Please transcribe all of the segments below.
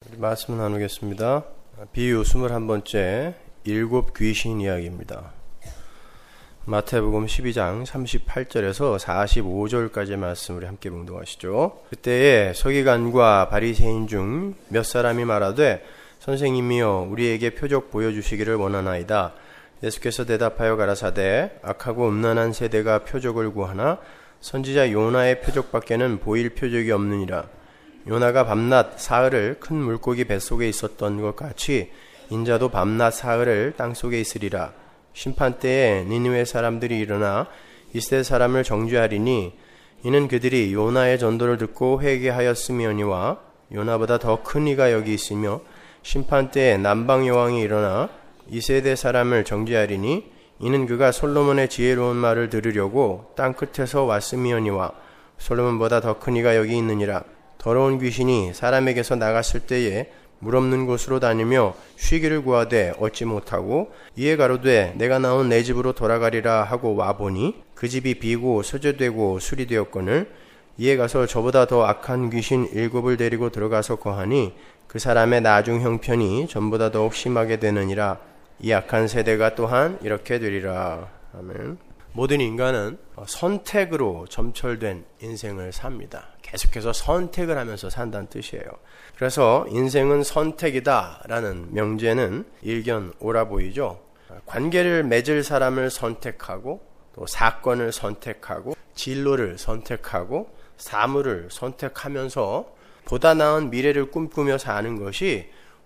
말씀 나누겠습니다. 비유 21번째 일곱 귀신 이야기입니다. 마태복음 12장 38절에서 45절까지의 말씀 우리 함께 봉독하시죠. 그때에 서기관과 바리새인 중 몇 사람이 말하되 선생님이여 우리에게 표적 보여주시기를 원하나이다. 예수께서 대답하여 가라사대 악하고 음란한 세대가 표적을 구하나 선지자 요나의 표적밖에는 보일 표적이 없느니라. 요나가 밤낮 사흘을 큰 물고기 뱃속에 있었던 것 같이 인자도 밤낮 사흘을 땅속에 있으리라. 심판때에 니느웨 사람들이 일어나 이스라엘 사람을 정죄하리니 이는 그들이 요나의 전도를 듣고 회개하였음이오니와 요나보다 더 큰 이가 여기 있으며 심판때에 남방 여왕이 일어나 이 세대 사람을 정죄하리니 이는 그가 솔로몬의 지혜로운 말을 들으려고 땅 끝에서 왔음이오니와 솔로몬보다 더 큰 이가 여기 있느니라. 더러운 귀신이 사람에게서 나갔을 때에 물 없는 곳으로 다니며 쉬기를 구하되 얻지 못하고 이에 가로되 내가 나온 내 집으로 돌아가리라 하고 와보니 그 집이 비고 서재되고 수리되었거늘 이에 가서 저보다 더 악한 귀신 7을 데리고 들어가서 거하니 그 사람의 나중 형편이 전보다 더욱 심하게 되느니라. 이 악한 세대가 또한 이렇게 되리라. 아멘. 모든 인간은 선택으로 점철된 인생을 삽니다. 계속해서 선택을 하면서 산다는 뜻이에요. 그래서 인생은 선택이다 라는 명제는 일견 옳아 보이죠. 관계를 맺을 사람을 선택하고 또 사건을 선택하고 진로를 선택하고 사물을 선택하면서 보다 나은 미래를 꿈꾸며 사는 것이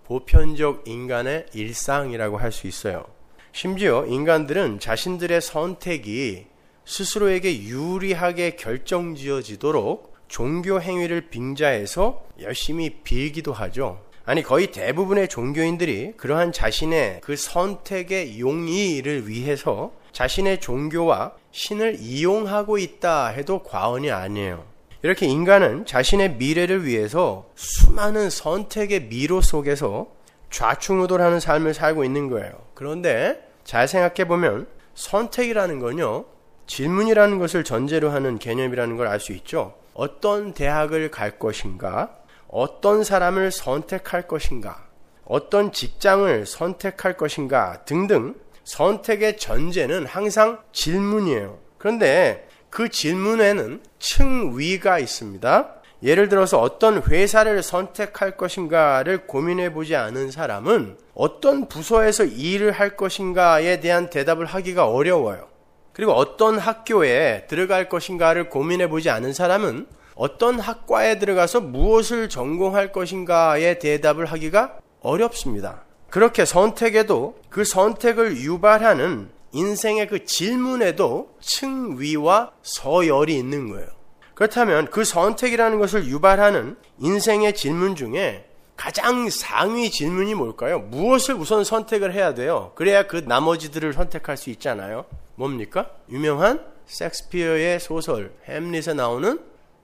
보편적 인간의 일상이라고 할 수 있어요. 심지어 인간들은 자신들의 선택이 스스로에게 유리하게 결정지어지도록 종교 행위를 빙자해서 열심히 빌기도 하죠. 아니 거의 대부분의 종교인들이 그러한 자신의 그 선택의 용의를 위해서 자신의 종교와 신을 이용하고 있다 해도 과언이 아니에요. 이렇게 인간은 자신의 미래를 위해서 수많은 선택의 미로 속에서 좌충우돌하는 삶을 살고 있는 거예요. 그런데 잘 생각해보면 선택이라는 건요, 질문이라는 것을 전제로 하는 개념이라는 걸 알 수 있죠. 어떤 대학을 갈 것인가, 어떤 사람을 선택할 것인가, 어떤 직장을 선택할 것인가 등등 선택의 전제는 항상 질문이에요. 그런데 그 질문에는 층위가 있습니다. 예를 들어서 어떤 회사를 선택할 것인가를 고민해 보지 않은 사람은 어떤 부서에서 일을 할 것인가에 대한 대답을 하기가 어려워요. 그리고 어떤 학교에 들어갈 것인가를 고민해 보지 않은 사람은 어떤 학과에 들어가서 무엇을 전공할 것인가에 대답을 하기가 어렵습니다. 그렇게 선택에도 그 선택을 유발하는 인생의 그 질문에도 층위와 서열이 있는 거예요. 그렇다면 그 선택이라는 것을 유발하는 인생의 질문 중에 가장 상위 질문이 뭘까요? 무엇을 우선 선택을 해야 돼요? 그래야 그 나머지들을 선택할 수 있잖아요. 뭡니까? 유명한 셰익스피어의 소설 햄릿에 나오는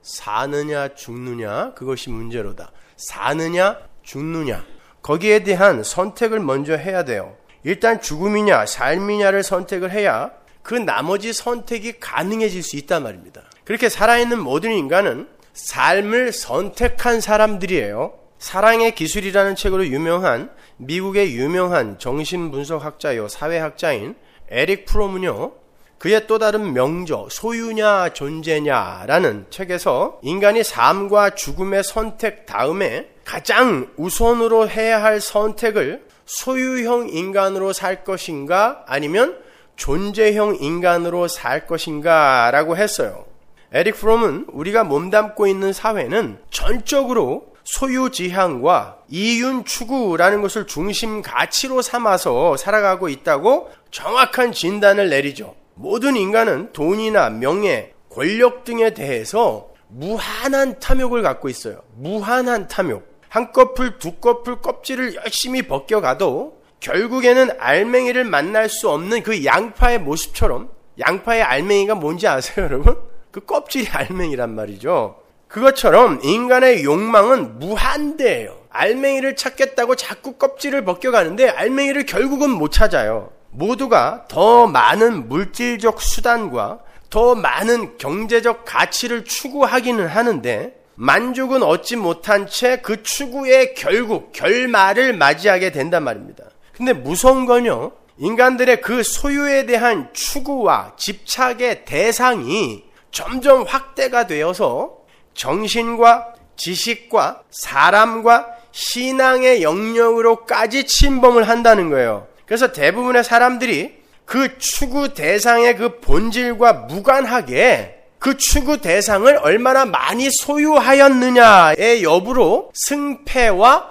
사느냐 죽느냐 그것이 문제로다. 사느냐 죽느냐 거기에 대한 선택을 먼저 해야 돼요. 일단 죽음이냐 삶이냐를 선택을 해야 그 나머지 선택이 가능해질 수 있단 말입니다. 그렇게 살아있는 모든 인간은 삶을 선택한 사람들이에요. 사랑의 기술이라는 책으로 유명한 미국의 유명한 정신분석학자요 사회학자인 에릭 프롬은요, 그의 또 다른 명저 소유냐 존재냐라는 책에서 인간이 삶과 죽음의 선택 다음에 가장 우선으로 해야 할 선택을 소유형 인간으로 살 것인가 아니면 존재형 인간으로 살 것인가 라고 했어요. 에릭 프롬은 우리가 몸담고 있는 사회는 전적으로 소유지향과 이윤 추구라는 것을 중심 가치로 삼아서 살아가고 있다고 정확한 진단을 내리죠. 모든 인간은 돈이나 명예, 권력 등에 대해서 무한한 탐욕을 갖고 있어요. 무한한 탐욕. 한 꺼풀, 두 꺼풀 껍질을 열심히 벗겨가도 결국에는 알맹이를 만날 수 없는 그 양파의 모습처럼, 양파의 알맹이가 뭔지 아세요, 여러분? 그 껍질이 알맹이란 말이죠. 그것처럼 인간의 욕망은 무한대예요. 알맹이를 찾겠다고 자꾸 껍질을 벗겨가는데 알맹이를 결국은 못 찾아요. 모두가 더 많은 물질적 수단과 더 많은 경제적 가치를 추구하기는 하는데 만족은 얻지 못한 채 그 추구의 결말을 맞이하게 된단 말입니다. 근데 무서운 건요, 인간들의 그 소유에 대한 추구와 집착의 대상이 점점 확대가 되어서 정신과 지식과 사람과 신앙의 영역으로까지 침범을 한다는 거예요. 그래서 대부분의 사람들이 그 추구 대상의 그 본질과 무관하게 그 추구 대상을 얼마나 많이 소유하였느냐의 여부로 승패와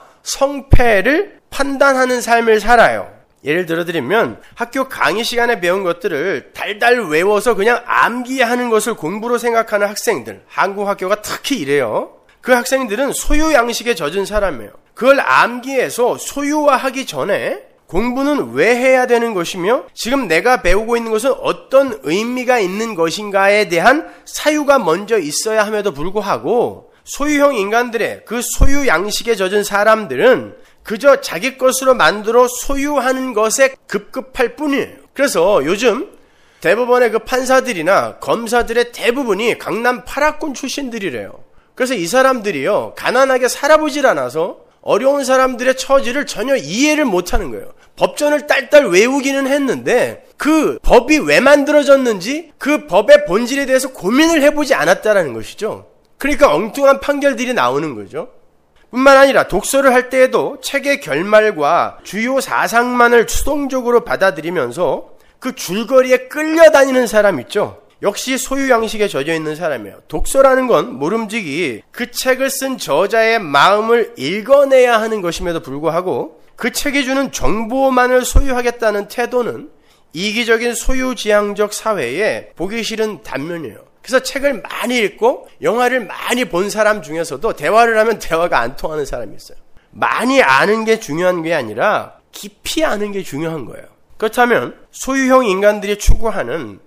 성패를 판단하는 삶을 살아요. 예를 들어드리면 학교 강의 시간에 배운 것들을 달달 외워서 그냥 암기하는 것을 공부로 생각하는 학생들, 한국 학교가 특히 이래요. 그 학생들은 소유 양식에 젖은 사람이에요. 그걸 암기해서 소유화하기 전에 공부는 왜 해야 되는 것이며 지금 내가 배우고 있는 것은 어떤 의미가 있는 것인가에 대한 사유가 먼저 있어야 함에도 불구하고 소유형 인간들의 그 소유 양식에 젖은 사람들은 그저 자기 것으로 만들어 소유하는 것에 급급할 뿐이에요. 그래서 요즘 대법원의 그 판사들이나 검사들의 대부분이 강남 8학군 출신들이래요. 그래서 이 사람들이요, 가난하게 살아보질 않아서 어려운 사람들의 처지를 전혀 이해를 못하는 거예요. 법전을 딸딸 외우기는 했는데 그 법이 왜 만들어졌는지 그 법의 본질에 대해서 고민을 해보지 않았다라는 것이죠. 그러니까 엉뚱한 판결들이 나오는 거죠. 뿐만 아니라 독서를 할 때에도 책의 결말과 주요 사상만을 수동적으로 받아들이면서 그 줄거리에 끌려다니는 사람 있죠. 역시 소유 양식에 젖어 있는 사람이에요. 독서라는 건 모름지기 그 책을 쓴 저자의 마음을 읽어내야 하는 것임에도 불구하고 그 책이 주는 정보만을 소유하겠다는 태도는 이기적인 소유지향적 사회에 보기 싫은 단면이에요. 그래서 책을 많이 읽고 영화를 많이 본 사람 중에서도 대화를 하면 대화가 안 통하는 사람이 있어요. 많이 아는 게 중요한 게 아니라 깊이 아는 게 중요한 거예요. 그렇다면 소유형 인간들이 추구하는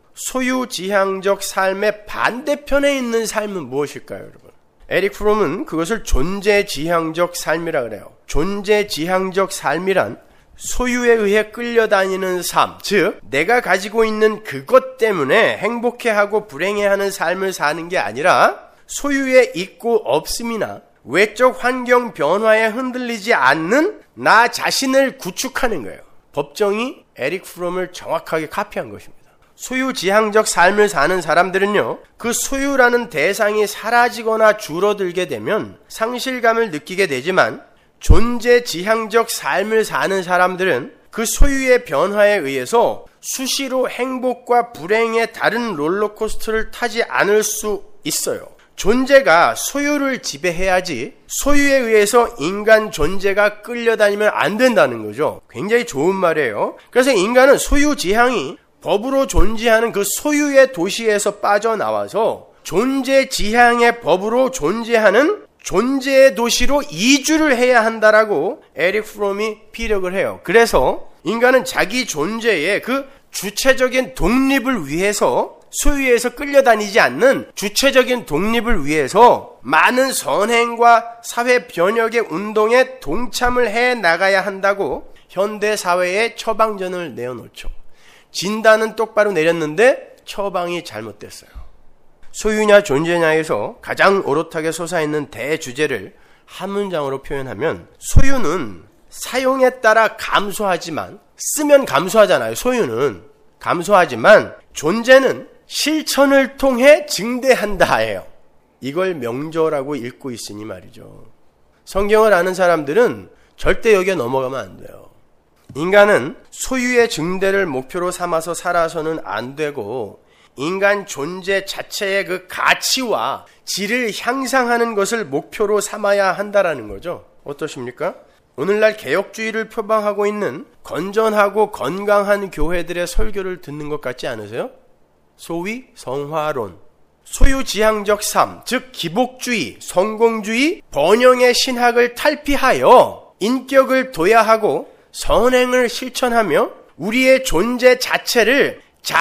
소유지향적 삶의 반대편에 있는 삶은 무엇일까요, 여러분? 에릭 프롬은 그것을 존재지향적 삶이라 그래요. 존재지향적 삶이란 소유에 의해 끌려다니는 삶, 즉 내가 가지고 있는 그것 때문에 행복해하고 불행해하는 삶을 사는 게 아니라 소유의 있고 없음이나 외적 환경 변화에 흔들리지 않는 나 자신을 구축하는 거예요. 법정이 에릭 프롬을 정확하게 카피한 것입니다. 소유지향적 삶을 사는 사람들은요, 그 소유라는 대상이 사라지거나 줄어들게 되면 상실감을 느끼게 되지만 존재지향적 삶을 사는 사람들은 그 소유의 변화에 의해서 수시로 행복과 불행의 다른 롤러코스터를 타지 않을 수 있어요. 존재가 소유를 지배해야지 소유에 의해서 인간 존재가 끌려다니면 안 된다는 거죠. 굉장히 좋은 말이에요. 그래서 인간은 소유지향이 법으로 존재하는 그 소유의 도시에서 빠져나와서 존재지향의 법으로 존재하는 존재의 도시로 이주를 해야 한다라고 에릭 프롬이 피력을 해요. 그래서 인간은 자기 존재의 그 주체적인 독립을 위해서 소유에서 끌려다니지 않는 주체적인 독립을 위해서 많은 선행과 사회 변혁의 운동에 동참을 해 나가야 한다고 현대사회에 처방전을 내어놓죠. 진단은 똑바로 내렸는데 처방이 잘못됐어요. 소유냐 존재냐에서 가장 오롯하게 솟아있는 대주제를 한 문장으로 표현하면 소유는 사용에 따라 감소하지만 쓰면 감소하잖아요. 소유는 감소하지만 존재는 실천을 통해 증대한다예요. 이걸 명저라고 읽고 있으니 말이죠. 성경을 아는 사람들은 절대 여기에 넘어가면 안 돼요. 인간은 소유의 증대를 목표로 삼아서 살아서는 안 되고 인간 존재 자체의 그 가치와 질을 향상하는 것을 목표로 삼아야 한다라는 거죠. 어떠십니까? 오늘날 개혁주의를 표방하고 있는 건전하고 건강한 교회들의 설교를 듣는 것 같지 않으세요? 소위 성화론, 소유지향적 삶, 즉 기복주의, 성공주의, 번영의 신학을 탈피하여 인격을 도야하고 선행을 실천하며 우리의 존재 자체를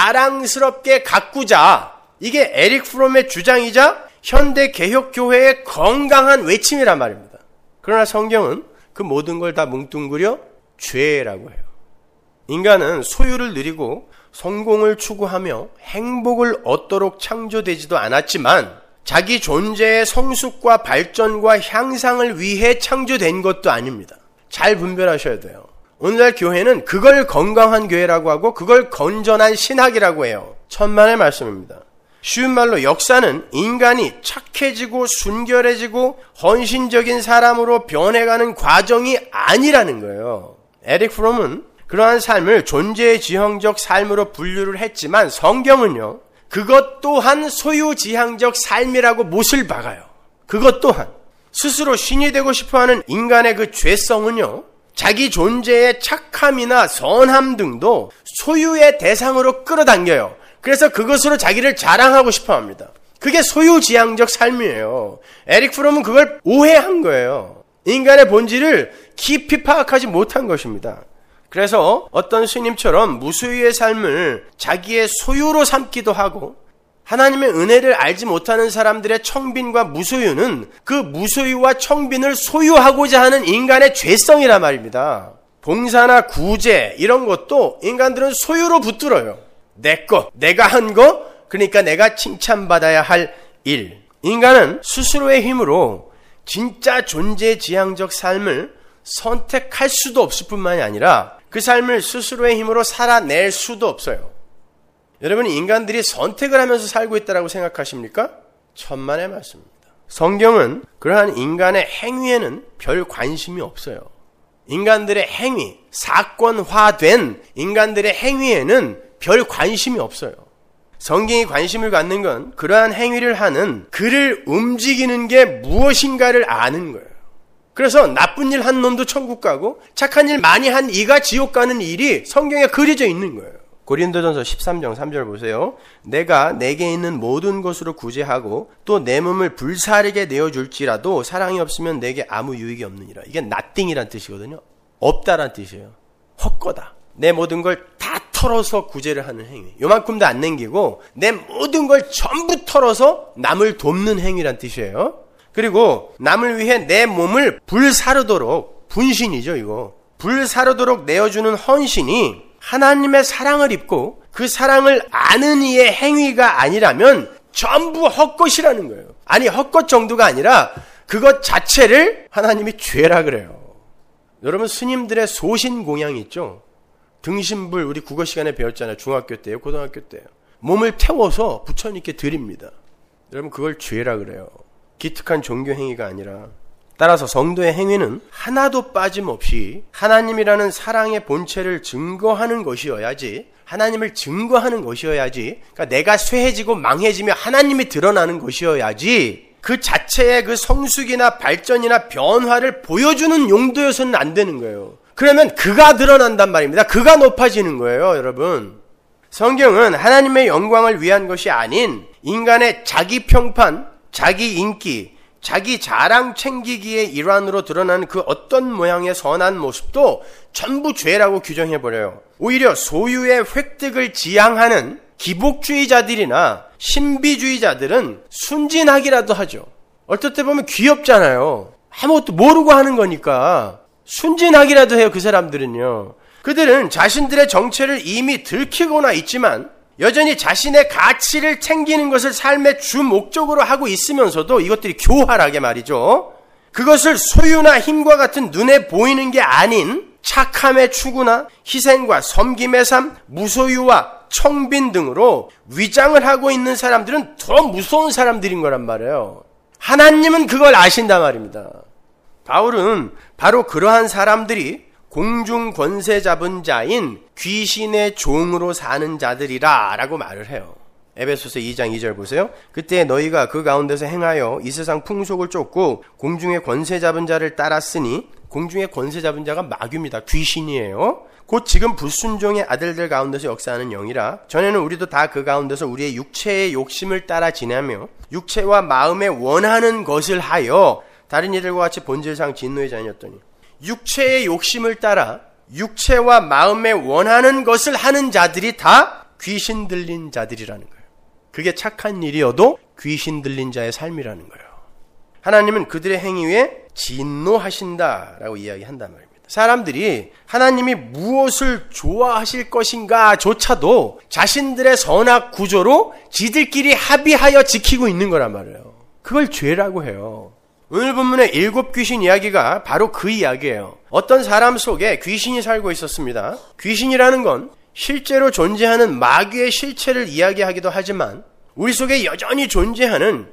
자랑스럽게 가꾸자. 이게 에릭 프롬의 주장이자 현대 개혁교회의 건강한 외침이란 말입니다. 그러나 성경은 그 모든 걸 다 뭉뚱그려 죄라고 해요. 인간은 소유를 누리고 성공을 추구하며 행복을 얻도록 창조되지도 않았지만 자기 존재의 성숙과 발전과 향상을 위해 창조된 것도 아닙니다. 잘 분별하셔야 돼요. 오늘날 교회는 그걸 건강한 교회라고 하고 그걸 건전한 신학이라고 해요. 천만의 말씀입니다. 쉬운 말로 역사는 인간이 착해지고 순결해지고 헌신적인 사람으로 변해가는 과정이 아니라는 거예요. 에릭 프롬은 그러한 삶을 존재의 지형적 삶으로 분류를 했지만 성경은요, 그것 또한 소유지향적 삶이라고 못을 박아요. 그것 또한 스스로 신이 되고 싶어하는 인간의 그 죄성은요, 자기 존재의 착함이나 선함 등도 소유의 대상으로 끌어당겨요. 그래서 그것으로 자기를 자랑하고 싶어합니다. 그게 소유지향적 삶이에요. 에릭 프롬은 그걸 오해한 거예요. 인간의 본질을 깊이 파악하지 못한 것입니다. 그래서 어떤 스님처럼 무소유의 삶을 자기의 소유로 삼기도 하고, 하나님의 은혜를 알지 못하는 사람들의 청빈과 무소유는 그 무소유와 청빈을 소유하고자 하는 인간의 죄성이란 말입니다. 봉사나 구제 이런 것도 인간들은 소유로 붙들어요. 내 것, 내가 한 거, 그러니까 내가 칭찬받아야 할 일. 인간은 스스로의 힘으로 진짜 존재지향적 삶을 선택할 수도 없을 뿐만이 아니라 그 삶을 스스로의 힘으로 살아낼 수도 없어요. 여러분, 인간들이 선택을 하면서 살고 있다고 생각하십니까? 천만의 말씀입니다. 성경은 그러한 인간의 행위에는 별 관심이 없어요. 인간들의 행위, 사건화된 인간들의 행위에는 별 관심이 없어요. 성경이 관심을 갖는 건 그러한 행위를 하는 그를 움직이는 게 무엇인가를 아는 거예요. 그래서 나쁜 일 한 놈도 천국 가고 착한 일 많이 한 이가 지옥 가는 일이 성경에 그려져 있는 거예요. 고린도전서 13장 3절 보세요. 내가 내게 있는 모든 것으로 구제하고 또 내 몸을 불사르게 내어줄지라도 사랑이 없으면 내게 아무 유익이 없느니라. 이게 nothing이란 뜻이거든요. 없다란 뜻이에요. 헛거다. 내 모든 걸 다 털어서 구제를 하는 행위. 요만큼도 안 남기고 내 모든 걸 전부 털어서 남을 돕는 행위란 뜻이에요. 그리고 남을 위해 내 몸을 불사르도록, 분신이죠 이거. 불사르도록 내어주는 헌신이 하나님의 사랑을 입고 그 사랑을 아는 이의 행위가 아니라면 전부 헛것이라는 거예요. 아니, 헛것 정도가 아니라 그것 자체를 하나님이 죄라 그래요. 여러분, 스님들의 소신공양이 있죠. 등신불 우리 국어 시간에 배웠잖아요. 중학교 때요, 고등학교 때요. 몸을 태워서 부처님께 드립니다. 여러분, 그걸 죄라 그래요. 기특한 종교 행위가 아니라. 따라서 성도의 행위는 하나도 빠짐없이 하나님이라는 사랑의 본체를 증거하는 것이어야지, 하나님을 증거하는 것이어야지, 그러니까 내가 쇠해지고 망해지며 하나님이 드러나는 것이어야지 그 자체의 그 성숙이나 발전이나 변화를 보여주는 용도여서는 안 되는 거예요. 그러면 그가 드러난단 말입니다. 그가 높아지는 거예요, 여러분. 성경은 하나님의 영광을 위한 것이 아닌 인간의 자기 평판, 자기 인기, 자기 자랑 챙기기의 일환으로 드러나는 그 어떤 모양의 선한 모습도 전부 죄라고 규정해버려요. 오히려 소유의 획득을 지향하는 기복주의자들이나 신비주의자들은 순진하기라도 하죠. 어떨 때 보면 귀엽잖아요. 아무것도 모르고 하는 거니까 순진하기라도 해요. 그 사람들은요. 그들은 자신들의 정체를 이미 들키거나 있지만 여전히 자신의 가치를 챙기는 것을 삶의 주 목적으로 하고 있으면서도 이것들이 교활하게 말이죠. 그것을 소유나 힘과 같은 눈에 보이는 게 아닌 착함의 추구나 희생과 섬김의 삶, 무소유와 청빈 등으로 위장을 하고 있는 사람들은 더 무서운 사람들인 거란 말이에요. 하나님은 그걸 아신단 말입니다. 바울은 바로 그러한 사람들이 공중 권세 잡은 자인 귀신의 종으로 사는 자들이라 라고 말을 해요. 에베소서 2장 2절 보세요. 그때 너희가 그 가운데서 행하여 이 세상 풍속을 쫓고 공중의 권세 잡은 자를 따랐으니, 공중의 권세 잡은 자가 마귀입니다. 귀신이에요. 곧 지금 불순종의 아들들 가운데서 역사하는 영이라. 전에는 우리도 다 그 가운데서 우리의 육체의 욕심을 따라 지내며 육체와 마음에 원하는 것을 하여 다른 이들과 같이 본질상 진노의 자녀였더니, 육체의 욕심을 따라 육체와 마음에 원하는 것을 하는 자들이 다 귀신 들린 자들이라는 거예요. 그게 착한 일이어도 귀신 들린 자의 삶이라는 거예요. 하나님은 그들의 행위에 진노하신다라고 이야기한단 말입니다. 사람들이 하나님이 무엇을 좋아하실 것인가 조차도 자신들의 선악 구조로 지들끼리 합의하여 지키고 있는 거란 말이에요. 그걸 죄라고 해요. 오늘 본문의 7 귀신 이야기가 바로 그 이야기예요. 어떤 사람 속에 귀신이 살고 있었습니다. 귀신이라는 건 실제로 존재하는 마귀의 실체를 이야기하기도 하지만 우리 속에 여전히 존재하는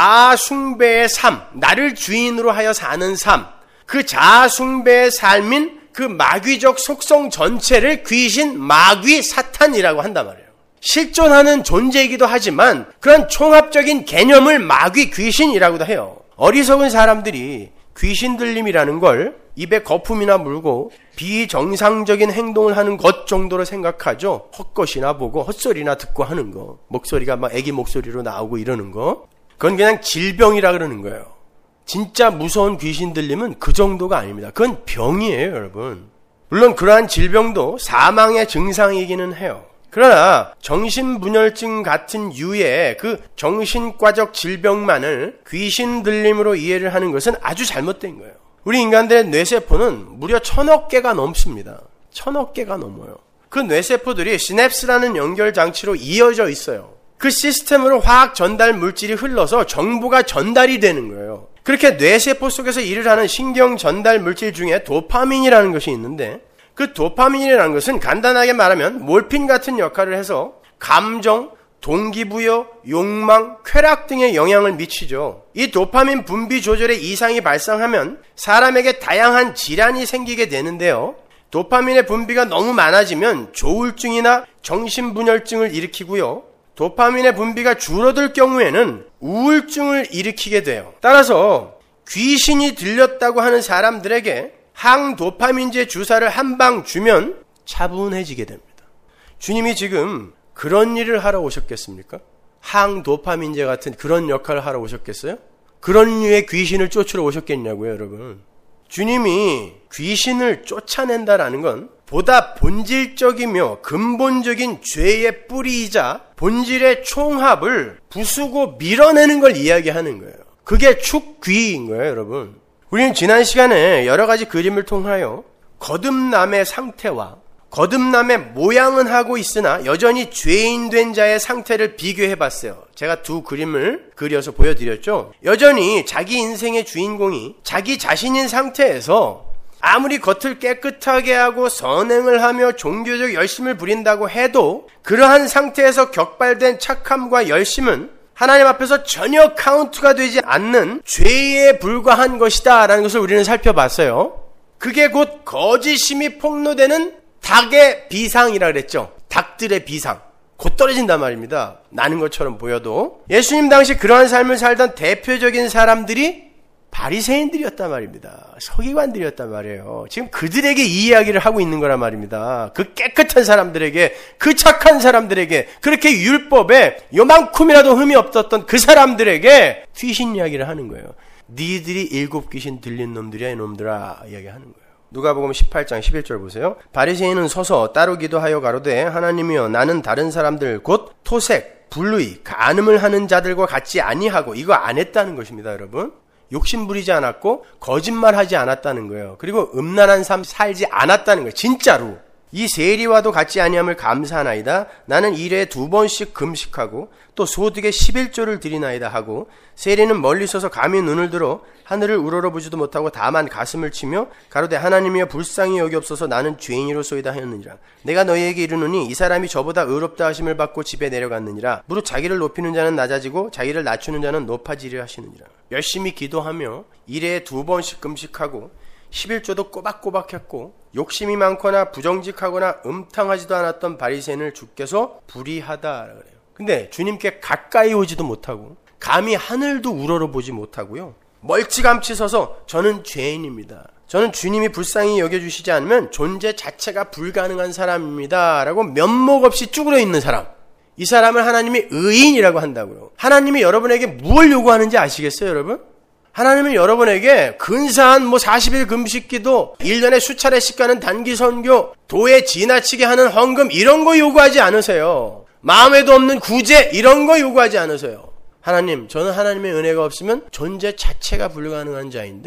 자아숭배의 삶, 나를 주인으로 하여 사는 삶, 그 자아숭배의 삶인 그 마귀적 속성 전체를 귀신, 마귀, 사탄이라고 한단 말이에요. 실존하는 존재이기도 하지만 그런 총합적인 개념을 마귀, 귀신이라고도 해요. 어리석은 사람들이 귀신 들림이라는 걸 입에 거품이나 물고 비정상적인 행동을 하는 것 정도로 생각하죠. 헛것이나 보고 헛소리나 듣고 하는 거. 목소리가 막 애기 목소리로 나오고 이러는 거. 그건 그냥 질병이라 그러는 거예요. 진짜 무서운 귀신 들림은 그 정도가 아닙니다. 그건 병이에요, 여러분. 물론 그러한 질병도 사망의 증상이기는 해요. 그러나 정신분열증 같은 유의 그 정신과적 질병만을 귀신 들림으로 이해를 하는 것은 아주 잘못된 거예요. 우리 인간들의 뇌세포는 무려 1000억 개가 넘습니다. 1000억 개가 넘어요. 그 뇌세포들이 시냅스라는 연결장치로 이어져 있어요. 그 시스템으로 화학 전달 물질이 흘러서 정보가 전달이 되는 거예요. 그렇게 뇌세포 속에서 일을 하는 신경 전달 물질 중에 도파민이라는 것이 있는데 그 도파민이라는 것은 간단하게 말하면 몰핀 같은 역할을 해서 감정, 동기부여, 욕망, 쾌락 등에 영향을 미치죠. 이 도파민 분비 조절에 이상이 발생하면 사람에게 다양한 질환이 생기게 되는데요. 도파민의 분비가 너무 많아지면 조울증이나 정신분열증을 일으키고요. 도파민의 분비가 줄어들 경우에는 우울증을 일으키게 돼요. 따라서 귀신이 들렸다고 하는 사람들에게 항도파민제 주사를 한 방 주면 차분해지게 됩니다. 주님이 지금 그런 일을 하러 오셨겠습니까? 항도파민제 같은 그런 역할을 하러 오셨겠어요? 그런 류의 귀신을 쫓으러 오셨겠냐고요, 여러분. 주님이 귀신을 쫓아낸다라는 건 보다 본질적이며 근본적인 죄의 뿌리이자 본질의 총합을 부수고 밀어내는 걸 이야기하는 거예요. 그게 축귀인 거예요, 여러분. 우리는 지난 시간에 여러 가지 그림을 통하여 거듭남의 상태와 거듭남의 모양은 하고 있으나 여전히 죄인 된 자의 상태를 비교해 봤어요. 제가 두 그림을 그려서 보여드렸죠. 여전히 자기 인생의 주인공이 자기 자신인 상태에서 아무리 겉을 깨끗하게 하고 선행을 하며 종교적 열심을 부린다고 해도 그러한 상태에서 격발된 착함과 열심은 하나님 앞에서 전혀 카운트가 되지 않는 죄에 불과한 것이다 라는 것을 우리는 살펴봤어요. 그게 곧 거짓심이 폭로되는 닭의 비상이라 그랬죠. 닭들의 비상. 곧 떨어진단 말입니다. 나는 것처럼 보여도. 예수님 당시 그러한 삶을 살던 대표적인 사람들이 바리새인들이었단 말입니다. 서기관들이었단 말이에요. 지금 그들에게 이 이야기를 하고 있는 거란 말입니다. 그 깨끗한 사람들에게, 그 착한 사람들에게, 그렇게 율법에 요만큼이라도 흠이 없었던 그 사람들에게 귀신 이야기를 하는 거예요. 니들이 7 귀신 들린 놈들이야 이놈들아 이야기하는 거예요. 누가복음 18장 11절 보세요. 바리새인은 서서 따로 기도하여 가로되 하나님이여 나는 다른 사람들 곧 토색, 불의, 간음을 하는 자들과 같지 아니하고 이거 안 했다는 것입니다, 여러분. 욕심 부리지 않았고 거짓말하지 않았다는 거예요. 그리고 음란한 삶 살지 않았다는 거예요. 진짜로. 이 세리와도 같지 아니함을 감사하나이다. 나는 일에 2번씩 금식하고 또 소득의 11조를 드리나이다 하고 세리는 멀리 서서 감히 눈을 들어 하늘을 우러러보지도 못하고 다만 가슴을 치며 가로되 하나님이여 불쌍히 여기옵소서 나는 죄인이로소이다 하였느니라. 내가 너희에게 이르노니 이 사람이 저보다 의롭다 하심을 받고 집에 내려갔느니라. 무릇 자기를 높이는 자는 낮아지고 자기를 낮추는 자는 높아지려 하시느니라. 열심히 기도하며 일에 2번씩 금식하고 11조도 꼬박꼬박 했고 욕심이 많거나 부정직하거나 음탕하지도 않았던 바리새인을 주께서 불의하다 그래요. 근데 주님께 가까이 오지도 못하고 감히 하늘도 우러러보지 못하고요. 멀찌감치 서서 저는 죄인입니다. 저는 주님이 불쌍히 여겨주시지 않으면 존재 자체가 불가능한 사람입니다. 라고 면목 없이 쭈그려 있는 사람. 이 사람을 하나님이 의인이라고 한다고요. 하나님이 여러분에게 무엇을 요구하는지 아시겠어요, 여러분? 하나님은 여러분에게 근사한 40일 금식기도, 1년에 수차례씩 가는 단기 선교, 도에 지나치게 하는 헌금 이런 거 요구하지 않으세요. 마음에도 없는 구제 이런 거 요구하지 않으세요. 하나님, 저는 하나님의 은혜가 없으면 존재 자체가 불가능한 자인데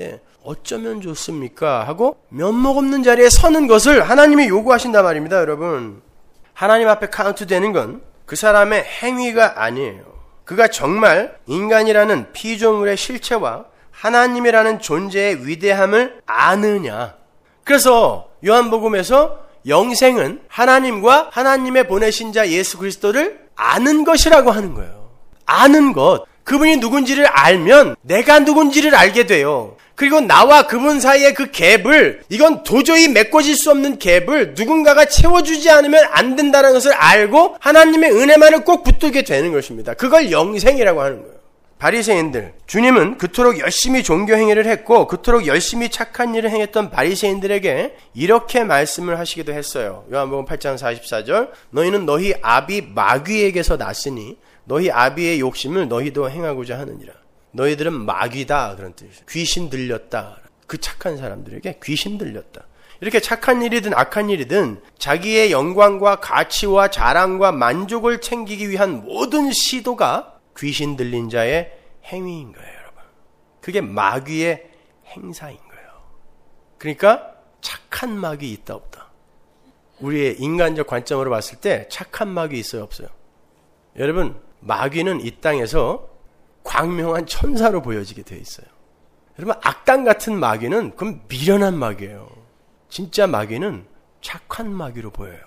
어쩌면 좋습니까? 하고 면목 없는 자리에 서는 것을 하나님이 요구하신단 말입니다, 여러분. 하나님 앞에 카운트되는 건 그 사람의 행위가 아니에요. 그가 정말 인간이라는 피조물의 실체와 하나님이라는 존재의 위대함을 아느냐. 그래서 요한복음에서 영생은 하나님과 하나님의 보내신 자 예수 그리스도를 아는 것이라고 하는 거예요. 아는 것. 그분이 누군지를 알면 내가 누군지를 알게 돼요. 그리고 나와 그분 사이의 그 갭을, 이건 도저히 메꿔질 수 없는 갭을 누군가가 채워주지 않으면 안 된다는 것을 알고 하나님의 은혜만을 꼭 붙들게 되는 것입니다. 그걸 영생이라고 하는 거예요. 바리새인들, 주님은 그토록 열심히 종교 행위를 했고 그토록 열심히 착한 일을 행했던 바리새인들에게 이렇게 말씀을 하시기도 했어요. 요한복음 8장 44절, 너희는 너희 아비 마귀에게서 났으니 너희 아비의 욕심을 너희도 행하고자 하느니라. 너희들은 마귀다, 그런 뜻이에요. 귀신 들렸다. 그 착한 사람들에게 귀신 들렸다. 이렇게 착한 일이든 악한 일이든 자기의 영광과 가치와 자랑과 만족을 챙기기 위한 모든 시도가 귀신 들린 자의 행위인 거예요, 여러분. 그게 마귀의 행사인 거예요. 그러니까 착한 마귀 있다 없다. 우리의 인간적 관점으로 봤을 때 착한 마귀 있어요 없어요? 여러분, 마귀는 이 땅에서 광명한 천사로 보여지게 되어 있어요. 여러분, 악당 같은 마귀는 그건 미련한 마귀예요. 진짜 마귀는 착한 마귀로 보여요.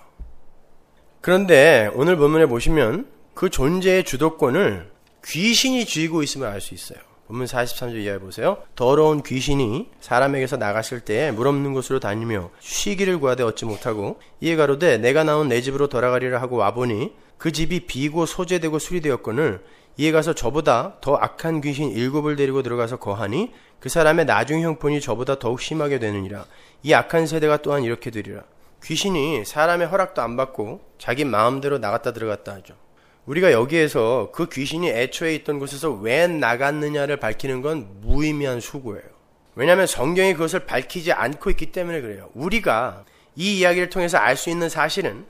그런데 오늘 본문에 보시면 그 존재의 주도권을 귀신이 쥐고 있음을 알 수 있어요. 본문 43절 이하에 보세요. 더러운 귀신이 사람에게서 나갔을 때에 물 없는 곳으로 다니며 쉬기를 구하되 얻지 못하고 이에 가로되 내가 나온 내 집으로 돌아가리라 하고 와보니 그 집이 비고 소재되고 수리되었거늘 이에 가서 저보다 더 악한 귀신 7을 데리고 들어가서 거하니 그 사람의 나중 형편이 저보다 더욱 심하게 되느니라. 이 악한 세대가 또한 이렇게 되리라. 귀신이 사람의 허락도 안 받고 자기 마음대로 나갔다 들어갔다 하죠. 우리가 여기에서 그 귀신이 애초에 있던 곳에서 왜 나갔느냐를 밝히는 건 무의미한 수고예요. 왜냐하면 성경이 그것을 밝히지 않고 있기 때문에 그래요. 우리가 이 이야기를 통해서 알 수 있는 사실은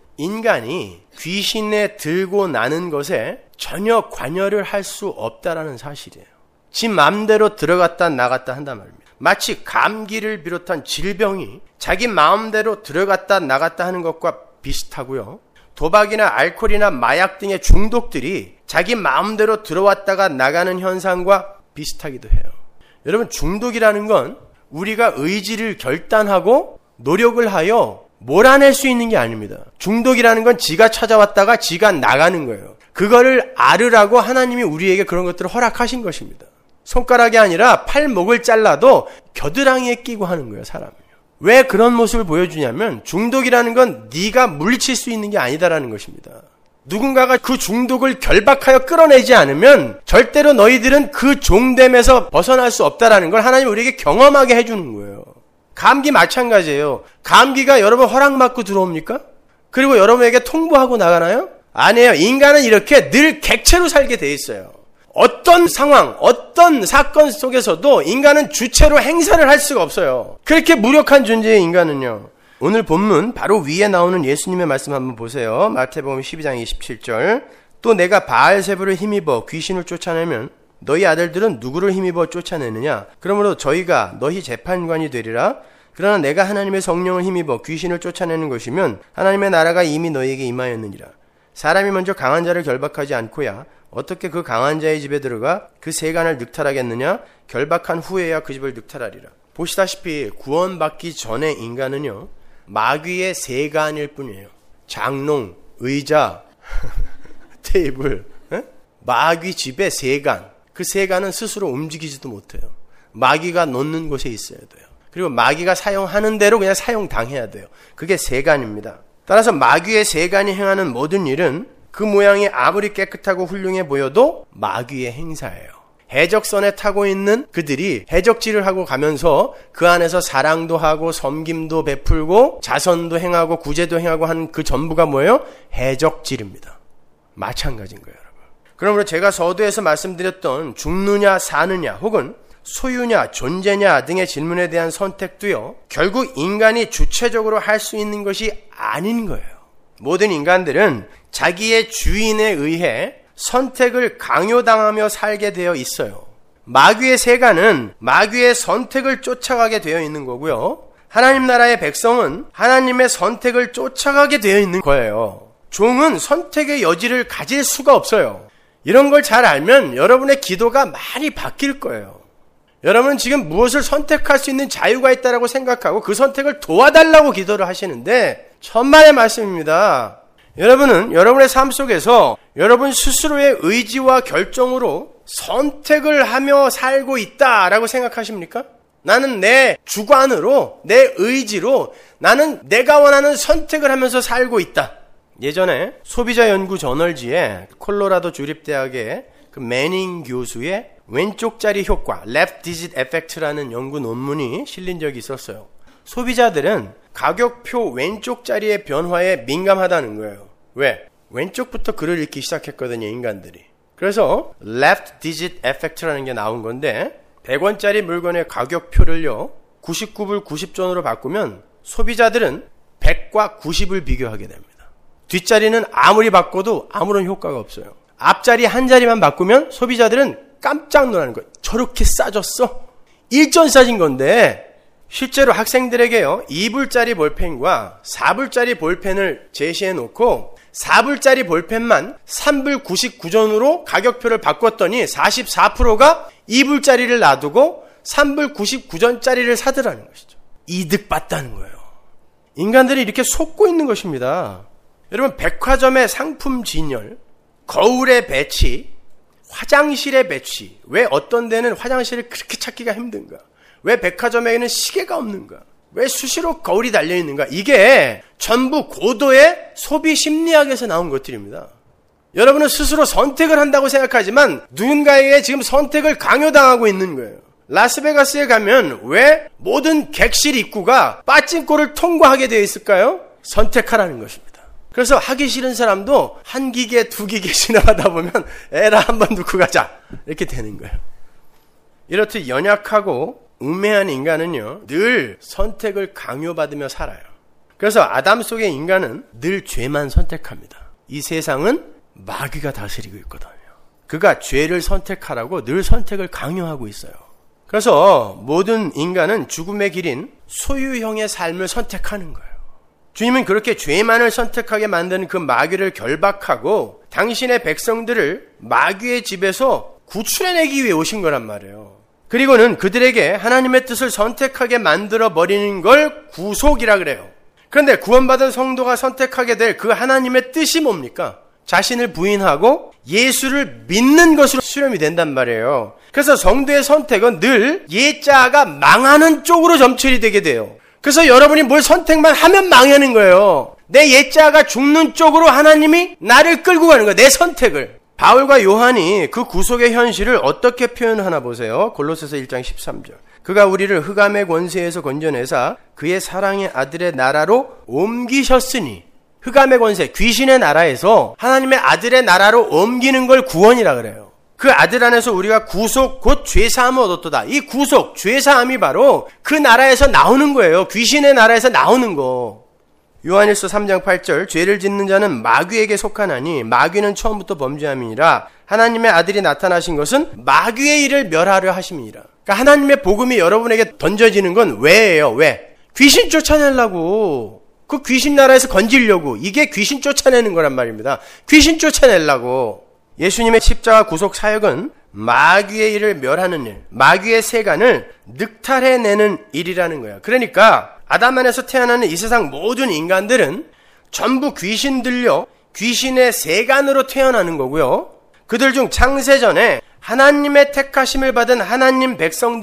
인간이 귀신에 들고 나는 것에 전혀 관여를 할 수 없다라는 사실이에요. 지 마음대로 들어갔다 나갔다 한단 말입니다. 마치 감기를 비롯한 질병이 자기 마음대로 들어갔다 나갔다 하는 것과 비슷하고요. 도박이나 알코올이나 마약 등의 중독들이 자기 마음대로 들어왔다가 나가는 현상과 비슷하기도 해요. 여러분, 중독이라는 건 우리가 의지를 결단하고 노력을 하여 몰아낼 수 있는 게 아닙니다. 중독이라는 건 지가 찾아왔다가 지가 나가는 거예요. 그거를 알으라고 하나님이 우리에게 그런 것들을 허락하신 것입니다. 손가락이 아니라 팔목을 잘라도 겨드랑이에 끼고 하는 거예요, 사람은요. 왜 그런 모습을 보여주냐면 중독이라는 건 네가 물리칠 수 있는 게 아니다라는 것입니다. 누군가가 그 중독을 결박하여 끌어내지 않으면 절대로 너희들은 그 종됨에서 벗어날 수 없다라는 걸 하나님이 우리에게 경험하게 해주는 거예요. 감기 마찬가지예요. 감기가 여러분 허락받고 들어옵니까? 그리고 여러분에게 통보하고 나가나요? 아니에요. 인간은 이렇게 늘 객체로 살게 돼 있어요. 어떤 상황, 어떤 사건 속에서도 인간은 주체로 행사를 할 수가 없어요. 그렇게 무력한 존재의 인간은요. 오늘 본문 바로 위에 나오는 예수님의 말씀 한번 보세요. 마태복음 12장 27절. 또 내가 바알세불을 힘입어 귀신을 쫓아내면 너희 아들들은 누구를 힘입어 쫓아내느냐? 그러므로 저희가 너희 재판관이 되리라. 그러나 내가 하나님의 성령을 힘입어 귀신을 쫓아내는 것이면 하나님의 나라가 이미 너희에게 임하였느니라. 사람이 먼저 강한 자를 결박하지 않고야 어떻게 그 강한 자의 집에 들어가 그 세간을 늑탈하겠느냐? 결박한 후에야 그 집을 늑탈하리라. 보시다시피 구원받기 전에 인간은요, 마귀의 세간일 뿐이에요. 장롱, 의자, 테이블, 마귀 집의 세간. 그 세간은 스스로 움직이지도 못해요. 마귀가 놓는 곳에 있어야 돼요. 그리고 마귀가 사용하는 대로 그냥 사용당해야 돼요. 그게 세간입니다. 따라서 마귀의 세간이 행하는 모든 일은 그 모양이 아무리 깨끗하고 훌륭해 보여도 마귀의 행사예요. 해적선에 타고 있는 그들이 해적질을 하고 가면서 그 안에서 사랑도 하고 섬김도 베풀고 자선도 행하고 구제도 행하고 하는 그 전부가 뭐예요? 해적질입니다. 마찬가지인 거예요, 여러분. 그러므로 제가 서두에서 말씀드렸던 죽느냐 사느냐 혹은 소유냐 존재냐 등의 질문에 대한 선택도요, 결국 인간이 주체적으로 할 수 있는 것이 아닌 거예요. 모든 인간들은 자기의 주인에 의해 선택을 강요당하며 살게 되어 있어요. 마귀의 세간은 마귀의 선택을 쫓아가게 되어 있는 거고요. 하나님 나라의 백성은 하나님의 선택을 쫓아가게 되어 있는 거예요. 종은 선택의 여지를 가질 수가 없어요. 이런 걸 잘 알면 여러분의 기도가 많이 바뀔 거예요. 여러분은 지금 무엇을 선택할 수 있는 자유가 있다고 생각하고 그 선택을 도와달라고 기도를 하시는데 천만의 말씀입니다. 여러분은 여러분의 삶 속에서 여러분 스스로의 의지와 결정으로 선택을 하며 살고 있다라고 생각하십니까? 나는 내 주관으로, 내 의지로 나는 내가 원하는 선택을 하면서 살고 있다. 예전에 소비자 연구 저널지에 콜로라도 주립대학의 그 매닝 교수의 왼쪽짜리 효과, left digit effect라는 연구 논문이 실린 적이 있었어요. 소비자들은 가격표 왼쪽짜리의 변화에 민감하다는 거예요. 왜? 왼쪽부터 글을 읽기 시작했거든요, 인간들이. 그래서 left digit effect라는 게 나온 건데 100원짜리 물건의 가격표를요 99불 90전으로 바꾸면 소비자들은 100과 90을 비교하게 됩니다. 뒷자리는 아무리 바꿔도 아무런 효과가 없어요. 앞자리 한 자리만 바꾸면 소비자들은 깜짝 놀라는 거예요. 저렇게 싸졌어? 일전 싸진 건데 실제로 학생들에게요 2불짜리 볼펜과 4불짜리 볼펜을 제시해 놓고 4불짜리 볼펜만 3불 99전으로 가격표를 바꿨더니 44%가 2불짜리를 놔두고 3불 99전짜리를 사더라는 것이죠. 이득 봤다는 거예요. 인간들이 이렇게 속고 있는 것입니다. 여러분, 백화점의 상품 진열, 거울의 배치, 화장실의 배치. 왜 어떤 데는 화장실을 그렇게 찾기가 힘든가? 왜 백화점에는 시계가 없는가? 왜 수시로 거울이 달려있는가? 이게 전부 고도의 소비 심리학에서 나온 것들입니다. 여러분은 스스로 선택을 한다고 생각하지만 누군가에게 지금 선택을 강요당하고 있는 거예요. 라스베가스에 가면 왜 모든 객실 입구가 빠진코를 통과하게 되어 있을까요? 선택하라는 것입니다. 그래서 하기 싫은 사람도 한 기계, 두 기계 지나가다 보면 에라 한번 놓고 가자 이렇게 되는 거예요. 이렇듯 연약하고 우매한 인간은요 늘 선택을 강요받으며 살아요. 그래서 아담 속의 인간은 늘 죄만 선택합니다. 이 세상은 마귀가 다스리고 있거든요. 그가 죄를 선택하라고 늘 선택을 강요하고 있어요. 그래서 모든 인간은 죽음의 길인 소유형의 삶을 선택하는 거예요. 주님은 그렇게 죄만을 선택하게 만드는 그 마귀를 결박하고 당신의 백성들을 마귀의 집에서 구출해내기 위해 오신 거란 말이에요. 그리고는 그들에게 하나님의 뜻을 선택하게 만들어 버리는 걸 구속이라 그래요. 그런데 구원받은 성도가 선택하게 될 그 하나님의 뜻이 뭡니까? 자신을 부인하고 예수를 믿는 것으로 수렴이 된단 말이에요. 그래서 성도의 선택은 늘 예자가 망하는 쪽으로 점철이 되게 돼요. 그래서 여러분이 뭘 선택만 하면 망하는 거예요. 내 예자가 죽는 쪽으로 하나님이 나를 끌고 가는 거예요. 내 선택을. 바울과 요한이 그 구속의 현실을 어떻게 표현하나 보세요. 골로새서 1장 13절. 그가 우리를 흑암의 권세에서 건져내사 그의 사랑의 아들의 나라로 옮기셨으니. 흑암의 권세, 귀신의 나라에서 하나님의 아들의 나라로 옮기는 걸 구원이라 그래요. 그 아들 안에서 우리가 구속 곧 죄사함을 얻었도다. 이 구속, 죄사함이 바로 그 나라에서 나오는 거예요. 귀신의 나라에서 나오는 거. 요한일서 3장 8절 죄를 짓는 자는 마귀에게 속하나니 마귀는 처음부터 범죄함이니라. 하나님의 아들이 나타나신 것은 마귀의 일을 멸하려 하심이니라. 그러니까 하나님의 복음이 여러분에게 던져지는 건 왜예요? 왜? 귀신 쫓아내려고. 그 귀신 나라에서 건지려고. 이게 귀신 쫓아내는 거란 말입니다. 귀신 쫓아내려고. 예수님의 십자가 구속 사역은 마귀의 일을 멸하는 일, 마귀의 세간을 늑탈해내는 일이라는 거예요. 그러니까 아담 안에서 태어나는 이 세상 모든 인간들은 전부 귀신 들려 귀신의 세간으로 태어나는 거고요. 그들 중 창세전에 하나님의 택하심을 받은 하나님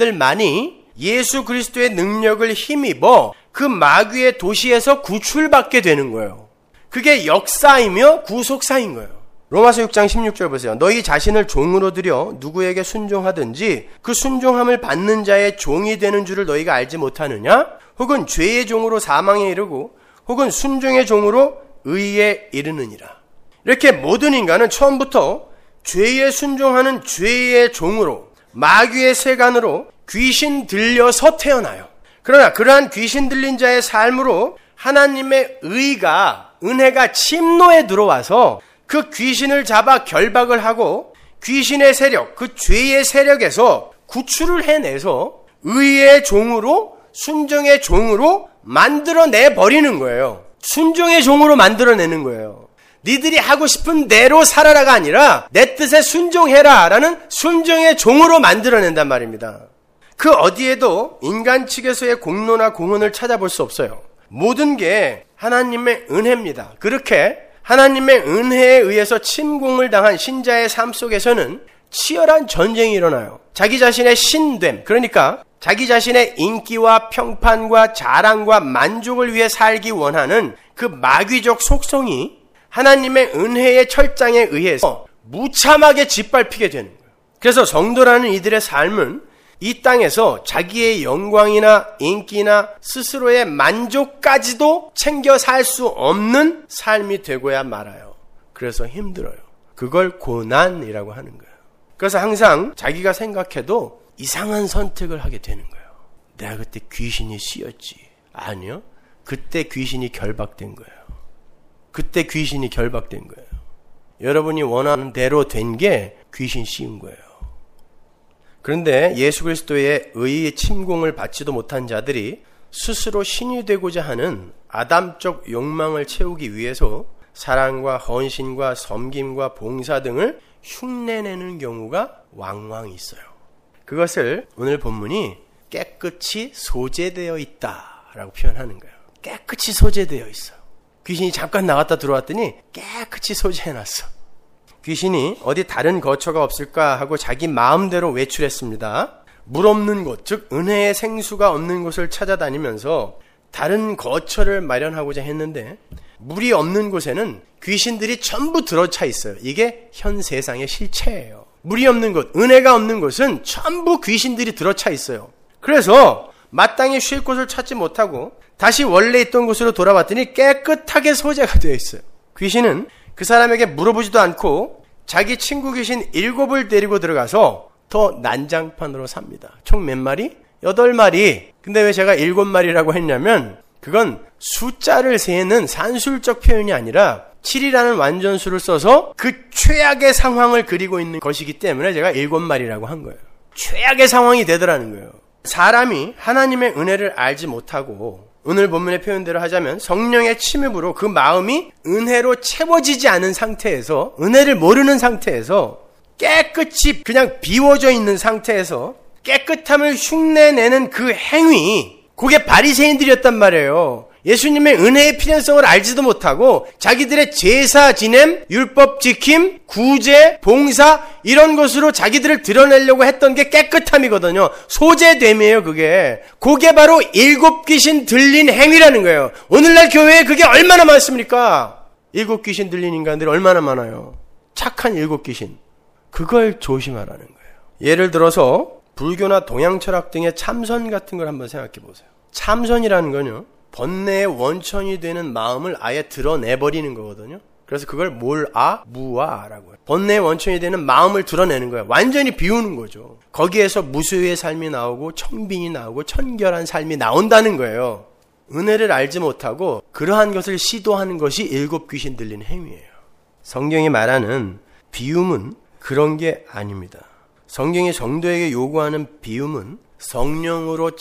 백성들만이 예수 그리스도의 능력을 힘입어 그 마귀의 도시에서 구출받게 되는 거예요. 그게 역사이며 구속사인 거예요. 로마서 6장 16절 보세요. 너희 자신을 종으로 들여 누구에게 순종하든지 그 순종함을 받는 자의 종이 되는 줄을 너희가 알지 못하느냐? 혹은 죄의 종으로 사망에 이르고 혹은 순종의 종으로 의에 이르느니라. 이렇게 모든 인간은 처음부터 죄에 순종하는 죄의 종으로 마귀의 세간으로 귀신 들려서 태어나요. 그러나 그러한 귀신 들린 자의 삶으로 하나님의 의가 은혜가 침노에 들어와서 그 귀신을 잡아 결박을 하고 귀신의 세력, 그 죄의 세력에서 구출을 해내서 의의 종으로, 순종의 종으로 만들어내 버리는 거예요. 순종의 종으로 만들어내는 거예요. 니들이 하고 싶은 대로 살아라가 아니라 내 뜻에 순종해라 라는 순종의 종으로 만들어낸단 말입니다. 그 어디에도 인간 측에서의 공로나 공헌을 찾아볼 수 없어요. 모든 게 하나님의 은혜입니다. 그렇게 하나님의 은혜에 의해서 침공을 당한 신자의 삶 속에서는 치열한 전쟁이 일어나요. 자기 자신의 신됨, 그러니까 자기 자신의 인기와 평판과 자랑과 만족을 위해 살기 원하는 그 마귀적 속성이 하나님의 은혜의 철장에 의해서 무참하게 짓밟히게 되는 거예요. 그래서 성도라는 이들의 삶은 이 땅에서 자기의 영광이나 인기나 스스로의 만족까지도 챙겨 살 수 없는 삶이 되고야 말아요. 그래서 힘들어요. 그걸 고난이라고 하는 거예요. 그래서 항상 자기가 생각해도 이상한 선택을 하게 되는 거예요. 내가 그때 귀신이 씌었지. 아니요. 그때 귀신이 결박된 거예요. 그때 귀신이 결박된 거예요. 여러분이 원하는 대로 된 게 귀신 씌운 거예요. 그런데 예수 그리스도의 의의 침공을 받지도 못한 자들이 스스로 신이 되고자 하는 아담적 욕망을 채우기 위해서 사랑과 헌신과 섬김과 봉사 등을 흉내내는 경우가 왕왕 있어요. 그것을 오늘 본문이 깨끗이 소재되어 있다라고 표현하는 거예요. 깨끗이 소재되어 있어. 귀신이 잠깐 나갔다 들어왔더니 깨끗이 소재해놨어. 귀신이 어디 다른 거처가 없을까 하고 자기 마음대로 외출했습니다. 물 없는 곳, 즉 은혜의 생수가 없는 곳을 찾아다니면서 다른 거처를 마련하고자 했는데 물이 없는 곳에는 귀신들이 전부 들어차 있어요. 이게 현 세상의 실체예요. 물이 없는 곳, 은혜가 없는 곳은 전부 귀신들이 들어차 있어요. 그래서 마땅히 쉴 곳을 찾지 못하고 다시 원래 있던 곳으로 돌아왔더니 깨끗하게 소재가 되어 있어요. 귀신은 그 사람에게 물어보지도 않고 자기 친구 귀신 7을 데리고 들어가서 더 난장판으로 삽니다. 총 몇 마리? 8마리. 근데 왜 제가 7마리라고 했냐면 그건 숫자를 세는 산술적 표현이 아니라 7이라는 완전수를 써서 그 최악의 상황을 그리고 있는 것이기 때문에 제가 7마리라고 한 거예요. 최악의 상황이 되더라는 거예요. 사람이 하나님의 은혜를 알지 못하고 오늘 본문의 표현대로 하자면 성령의 침입으로 그 마음이 은혜로 채워지지 않은 상태에서 은혜를 모르는 상태에서 깨끗이 그냥 비워져 있는 상태에서 깨끗함을 흉내내는 그 행위, 그게 바리새인들이었단 말이에요. 예수님의 은혜의 필연성을 알지도 못하고 자기들의 제사 지냄, 율법 지킴, 구제, 봉사 이런 것으로 자기들을 드러내려고 했던 게 깨끗함이거든요. 소재됨이에요. 그게 바로 7 귀신 들린 행위라는 거예요. 오늘날 교회에 그게 얼마나 많습니까? 7 귀신 들린 인간들이 얼마나 많아요. 착한 7 귀신. 그걸 조심하라는 거예요. 예를 들어서 불교나 동양 철학 등의 참선 같은 걸 한번 생각해 보세요. 참선이라는 건요, 번뇌의 원천이 되는 마음을 아예 드러내버리는 거거든요. 그래서 그걸 무아라고 해요. 번뇌의 원천이 되는 마음을 드러내는 거예요. 완전히 비우는 거죠. 거기에서 무수의 삶이 나오고 청빙이 나오고 청결한 삶이 나온다는 거예요. 은혜를 알지 못하고 그러한 것을 시도하는 것이 7 귀신 들린 행위예요. 성경이 말하는 비움은 그런 게 아닙니다. 성경이 성도에게 요구하는 비움은 성령으로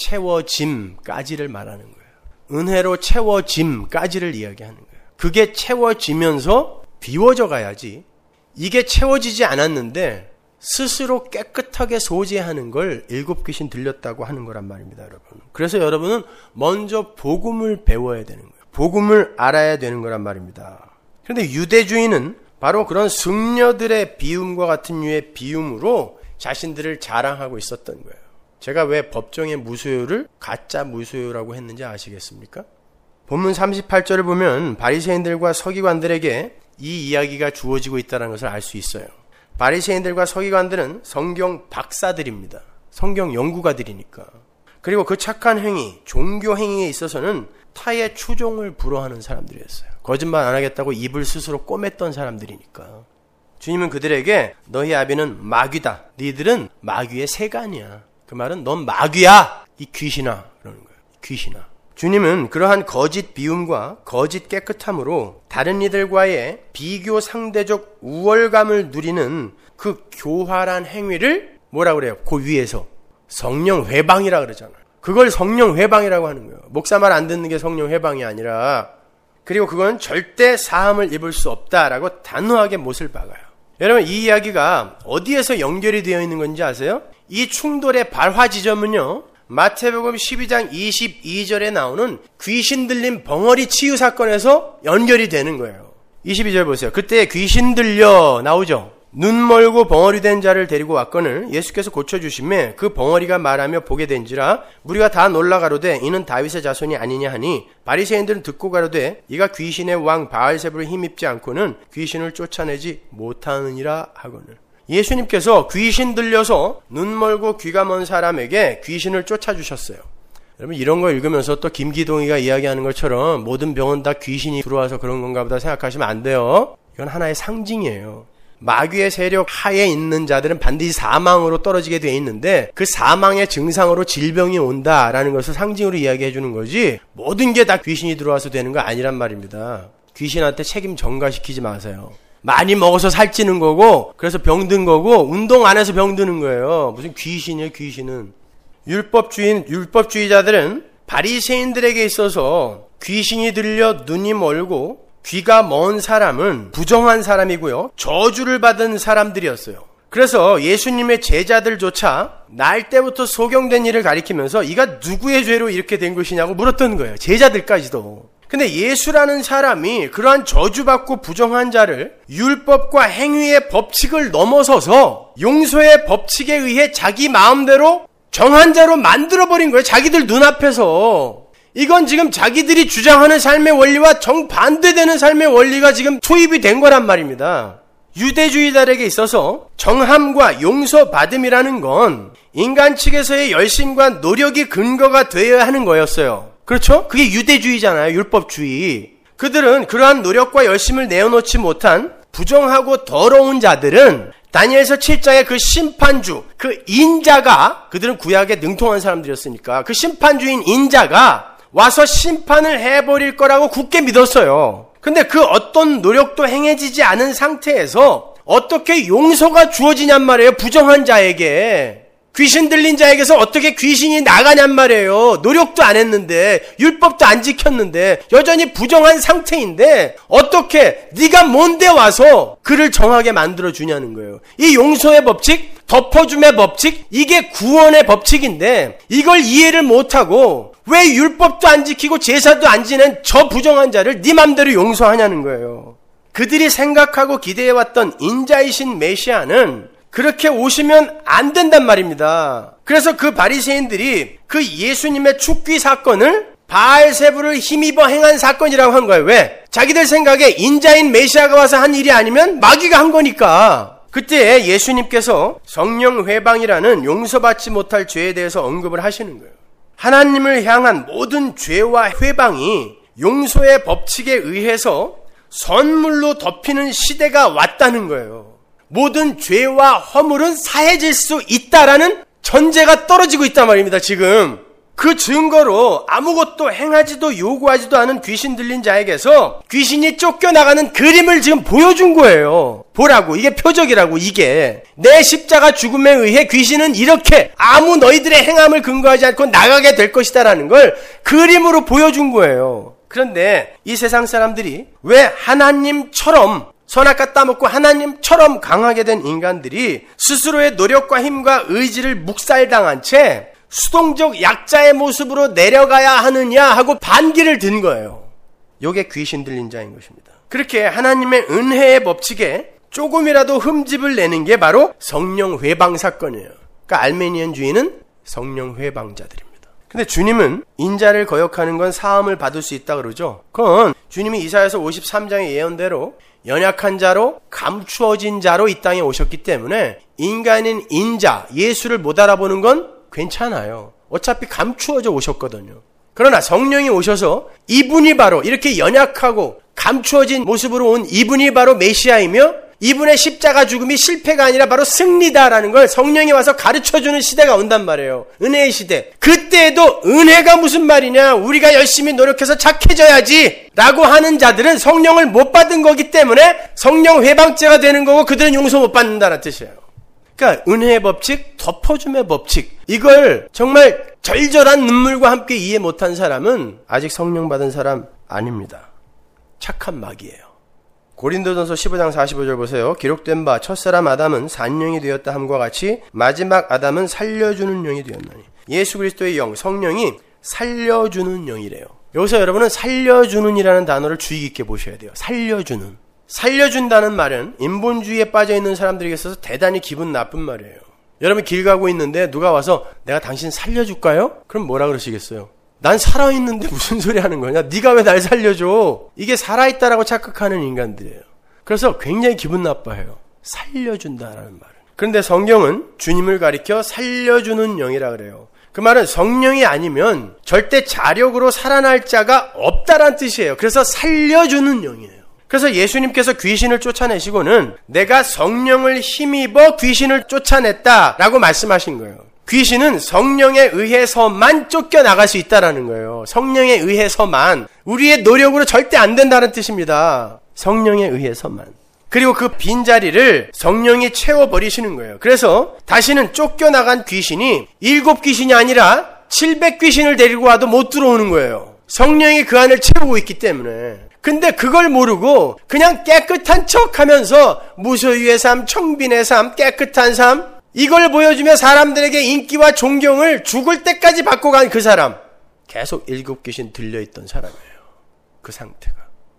채워짐까지를 말하는 거예요. 은혜로 채워짐까지를 이야기하는 거예요. 그게 채워지면서 비워져 가야지. 이게 채워지지 않았는데 스스로 깨끗하게 소재하는 걸 7 귀신 들렸다고 하는 거란 말입니다, 여러분. 그래서 여러분은 먼저 복음을 배워야 되는 거예요. 복음을 알아야 되는 거란 말입니다. 그런데 유대주의는 바로 그런 승려들의 비움과 같은 류의 비움으로 자신들을 자랑하고 있었던 거예요. 제가 왜 법정의 무소유를 가짜 무소유라고 했는지 아시겠습니까? 본문 38절을 보면 바리새인들과 서기관들에게 이 이야기가 주어지고 있다는 것을 알 수 있어요. 바리새인들과 서기관들은 성경 박사들입니다. 성경 연구가들이니까. 그리고 그 착한 행위, 종교 행위에 있어서는 타의 추종을 불허하는 사람들이었어요. 거짓말 안 하겠다고 입을 스스로 꼬맸던 사람들이니까. 주님은 그들에게 너희 아비는 마귀다. 너희들은 마귀의 세간이야. 그 말은 넌 마귀야. 이 귀신아. 그러는 거예요. 귀신아. 주님은 그러한 거짓 비움과 거짓 깨끗함으로 다른 이들과의 비교 상대적 우월감을 누리는 그 교활한 행위를 뭐라고 그래요? 그 위에서 성령 회방이라고 그러잖아요. 그걸 성령 회방이라고 하는 거예요. 목사 말 안 듣는 게 성령 회방이 아니라, 그리고 그건 절대 사함을 입을 수 없다라고 단호하게 못을 박아요. 여러분, 이 이야기가 어디에서 연결이 되어 있는 건지 아세요? 이 충돌의 발화 지점은요, 마태복음 12장 22절에 나오는 귀신 들린 벙어리 치유 사건에서 연결이 되는 거예요. 22절 보세요. 그때 귀신 들려 나오죠. 눈 멀고 벙어리 된 자를 데리고 왔거늘 예수께서 고쳐주시매 그 벙어리가 말하며 보게 된지라 무리가 다 놀라 가로되 이는 다윗의 자손이 아니냐 하니 바리새인들은 듣고 가로되 이가 귀신의 왕 바알세불을 힘입지 않고는 귀신을 쫓아내지 못하느니라 하거늘. 예수님께서 귀신 들려서 눈 멀고 귀가 먼 사람에게 귀신을 쫓아주셨어요. 여러분, 이런 거 읽으면서 또 김기동이가 이야기하는 것처럼 모든 병은 다 귀신이 들어와서 그런 건가 보다 생각하시면 안 돼요. 이건 하나의 상징이에요. 마귀의 세력 하에 있는 자들은 반드시 사망으로 떨어지게 돼 있는데 그 사망의 증상으로 질병이 온다라는 것을 상징으로 이야기해 주는 거지, 모든 게 다 귀신이 들어와서 되는 거 아니란 말입니다. 귀신한테 책임 전가시키지 마세요. 많이 먹어서 살찌는 거고, 그래서 병든 거고, 운동 안 해서 병드는 거예요. 무슨 귀신이에요, 귀신은. 율법주의자들은 바리새인들에게 있어서 귀신이 들려 눈이 멀고 귀가 먼 사람은 부정한 사람이고요, 저주를 받은 사람들이었어요. 그래서 예수님의 제자들조차 날 때부터 소경된 일을 가리키면서 이가 누구의 죄로 이렇게 된 것이냐고 물었던 거예요. 제자들까지도. 근데 예수라는 사람이 그러한 저주받고 부정한 자를 율법과 행위의 법칙을 넘어서서 용서의 법칙에 의해 자기 마음대로 정한 자로 만들어버린 거예요. 자기들 눈앞에서. 이건 지금 자기들이 주장하는 삶의 원리와 정반대되는 삶의 원리가 지금 투입이 된 거란 말입니다. 유대주의자들에게 있어서 정함과 용서받음이라는 건 인간 측에서의 열심과 노력이 근거가 되어야 하는 거였어요. 그렇죠? 그게 유대주의잖아요. 율법주의. 그들은 그러한 노력과 열심을 내어놓지 못한 부정하고 더러운 자들은 다니엘서 7장의 그 심판주, 그 인자가, 그들은 구약에 능통한 사람들이었으니까 그 심판주인 인자가 와서 심판을 해버릴 거라고 굳게 믿었어요. 근데 그 어떤 노력도 행해지지 않은 상태에서 어떻게 용서가 주어지냔 말이에요. 부정한 자에게. 귀신 들린 자에게서 어떻게 귀신이 나가냔 말이에요. 노력도 안 했는데, 율법도 안 지켰는데, 여전히 부정한 상태인데 어떻게 네가 뭔데 와서 그를 정하게 만들어주냐는 거예요. 이 용서의 법칙, 덮어줌의 법칙, 이게 구원의 법칙인데 이걸 이해를 못하고 왜 율법도 안 지키고 제사도 안 지낸 저 부정한 자를 네 맘대로 용서하냐는 거예요. 그들이 생각하고 기대해왔던 인자이신 메시아는 그렇게 오시면 안 된단 말입니다. 그래서 그 바리새인들이 그 예수님의 축귀 사건을 바알세불을 힘입어 행한 사건이라고 한 거예요. 왜? 자기들 생각에 인자인 메시아가 와서 한 일이 아니면 마귀가 한 거니까. 그때 예수님께서 성령 회방이라는 용서받지 못할 죄에 대해서 언급을 하시는 거예요. 하나님을 향한 모든 죄와 회방이 용서의 법칙에 의해서 선물로 덮이는 시대가 왔다는 거예요. 모든 죄와 허물은 사해질 수 있다라는 전제가 떨어지고 있단 말입니다. 지금 그 증거로 아무것도 행하지도 요구하지도 않은 귀신 들린 자에게서 귀신이 쫓겨나가는 그림을 지금 보여준 거예요. 보라고. 이게 표적이라고. 이게 내 십자가 죽음에 의해 귀신은 이렇게 아무 너희들의 행함을 근거하지 않고 나가게 될 것이다 라는 걸 그림으로 보여준 거예요. 그런데 이 세상 사람들이 왜 하나님처럼 선악과 따먹고 하나님처럼 강하게 된 인간들이 스스로의 노력과 힘과 의지를 묵살당한 채 수동적 약자의 모습으로 내려가야 하느냐 하고 반기를 든 거예요. 이게 귀신 들린 자인 것입니다. 그렇게 하나님의 은혜의 법칙에 조금이라도 흠집을 내는 게 바로 성령 회방 사건이에요. 그러니까 알메니안주의는 성령 회방자들입니다. 근데 주님은 인자를 거역하는 건 사함을 받을 수 있다 그러죠. 그건 주님이 이사야서 53장의 예언대로 연약한 자로 감추어진 자로 이 땅에 오셨기 때문에 인간인 인자, 예수를 못 알아보는 건 괜찮아요. 어차피 감추어져 오셨거든요. 그러나 성령이 오셔서 이분이 바로 이렇게 연약하고 감추어진 모습으로 온 이분이 바로 메시아이며 이분의 십자가 죽음이 실패가 아니라 바로 승리다라는 걸 성령이 와서 가르쳐주는 시대가 온단 말이에요. 은혜의 시대. 그때에도 은혜가 무슨 말이냐, 우리가 열심히 노력해서 착해져야지 라고 하는 자들은 성령을 못 받은 거기 때문에 성령 회방죄가 되는 거고 그들은 용서 못 받는다는 뜻이에요. 그러니까 은혜의 법칙, 덮어줌의 법칙, 이걸 정말 절절한 눈물과 함께 이해 못한 사람은 아직 성령 받은 사람 아닙니다. 착한 마귀예요. 고린도전서 15장 45절 보세요. 기록된 바 첫사람 아담은 산영이 되었다 함과 같이 마지막 아담은 살려주는 영이 되었나니. 예수 그리스도의 영, 성령이 살려주는 영이래요. 여기서 여러분은 살려주는이라는 단어를 주의 깊게 보셔야 돼요. 살려주는. 살려준다는 말은 인본주의에 빠져있는 사람들에게 있어서 대단히 기분 나쁜 말이에요. 여러분 길 가고 있는데 누가 와서 내가 당신 살려줄까요? 그럼 뭐라 그러시겠어요? 난 살아있는데 무슨 소리 하는 거냐? 네가 왜 날 살려줘? 이게 살아있다라고 착각하는 인간들이에요. 그래서 굉장히 기분 나빠해요. 살려준다라는 말을. 그런데 성경은 주님을 가리켜 살려주는 영이라 그래요. 그 말은 성령이 아니면 절대 자력으로 살아날 자가 없다란 뜻이에요. 그래서 살려주는 영이에요. 그래서 예수님께서 귀신을 쫓아내시고는 내가 성령을 힘입어 귀신을 쫓아냈다라고 말씀하신 거예요. 귀신은 성령에 의해서만 쫓겨나갈 수 있다라는 거예요. 성령에 의해서만. 우리의 노력으로 절대 안 된다는 뜻입니다. 성령에 의해서만. 그리고 그 빈자리를 성령이 채워버리시는 거예요. 그래서 다시는 쫓겨나간 귀신이 7귀신이 아니라 700귀신을 데리고 와도 못 들어오는 거예요. 성령이 그 안을 채우고 있기 때문에. 근데 그걸 모르고 그냥 깨끗한 척 하면서 무소유의 삶, 청빈의 삶, 깨끗한 삶, 이걸 보여주며 사람들에게 인기와 존경을 죽을 때까지 받고 간 그 사람. 계속 7귀신 들려있던 사람이에요. 그 상태가.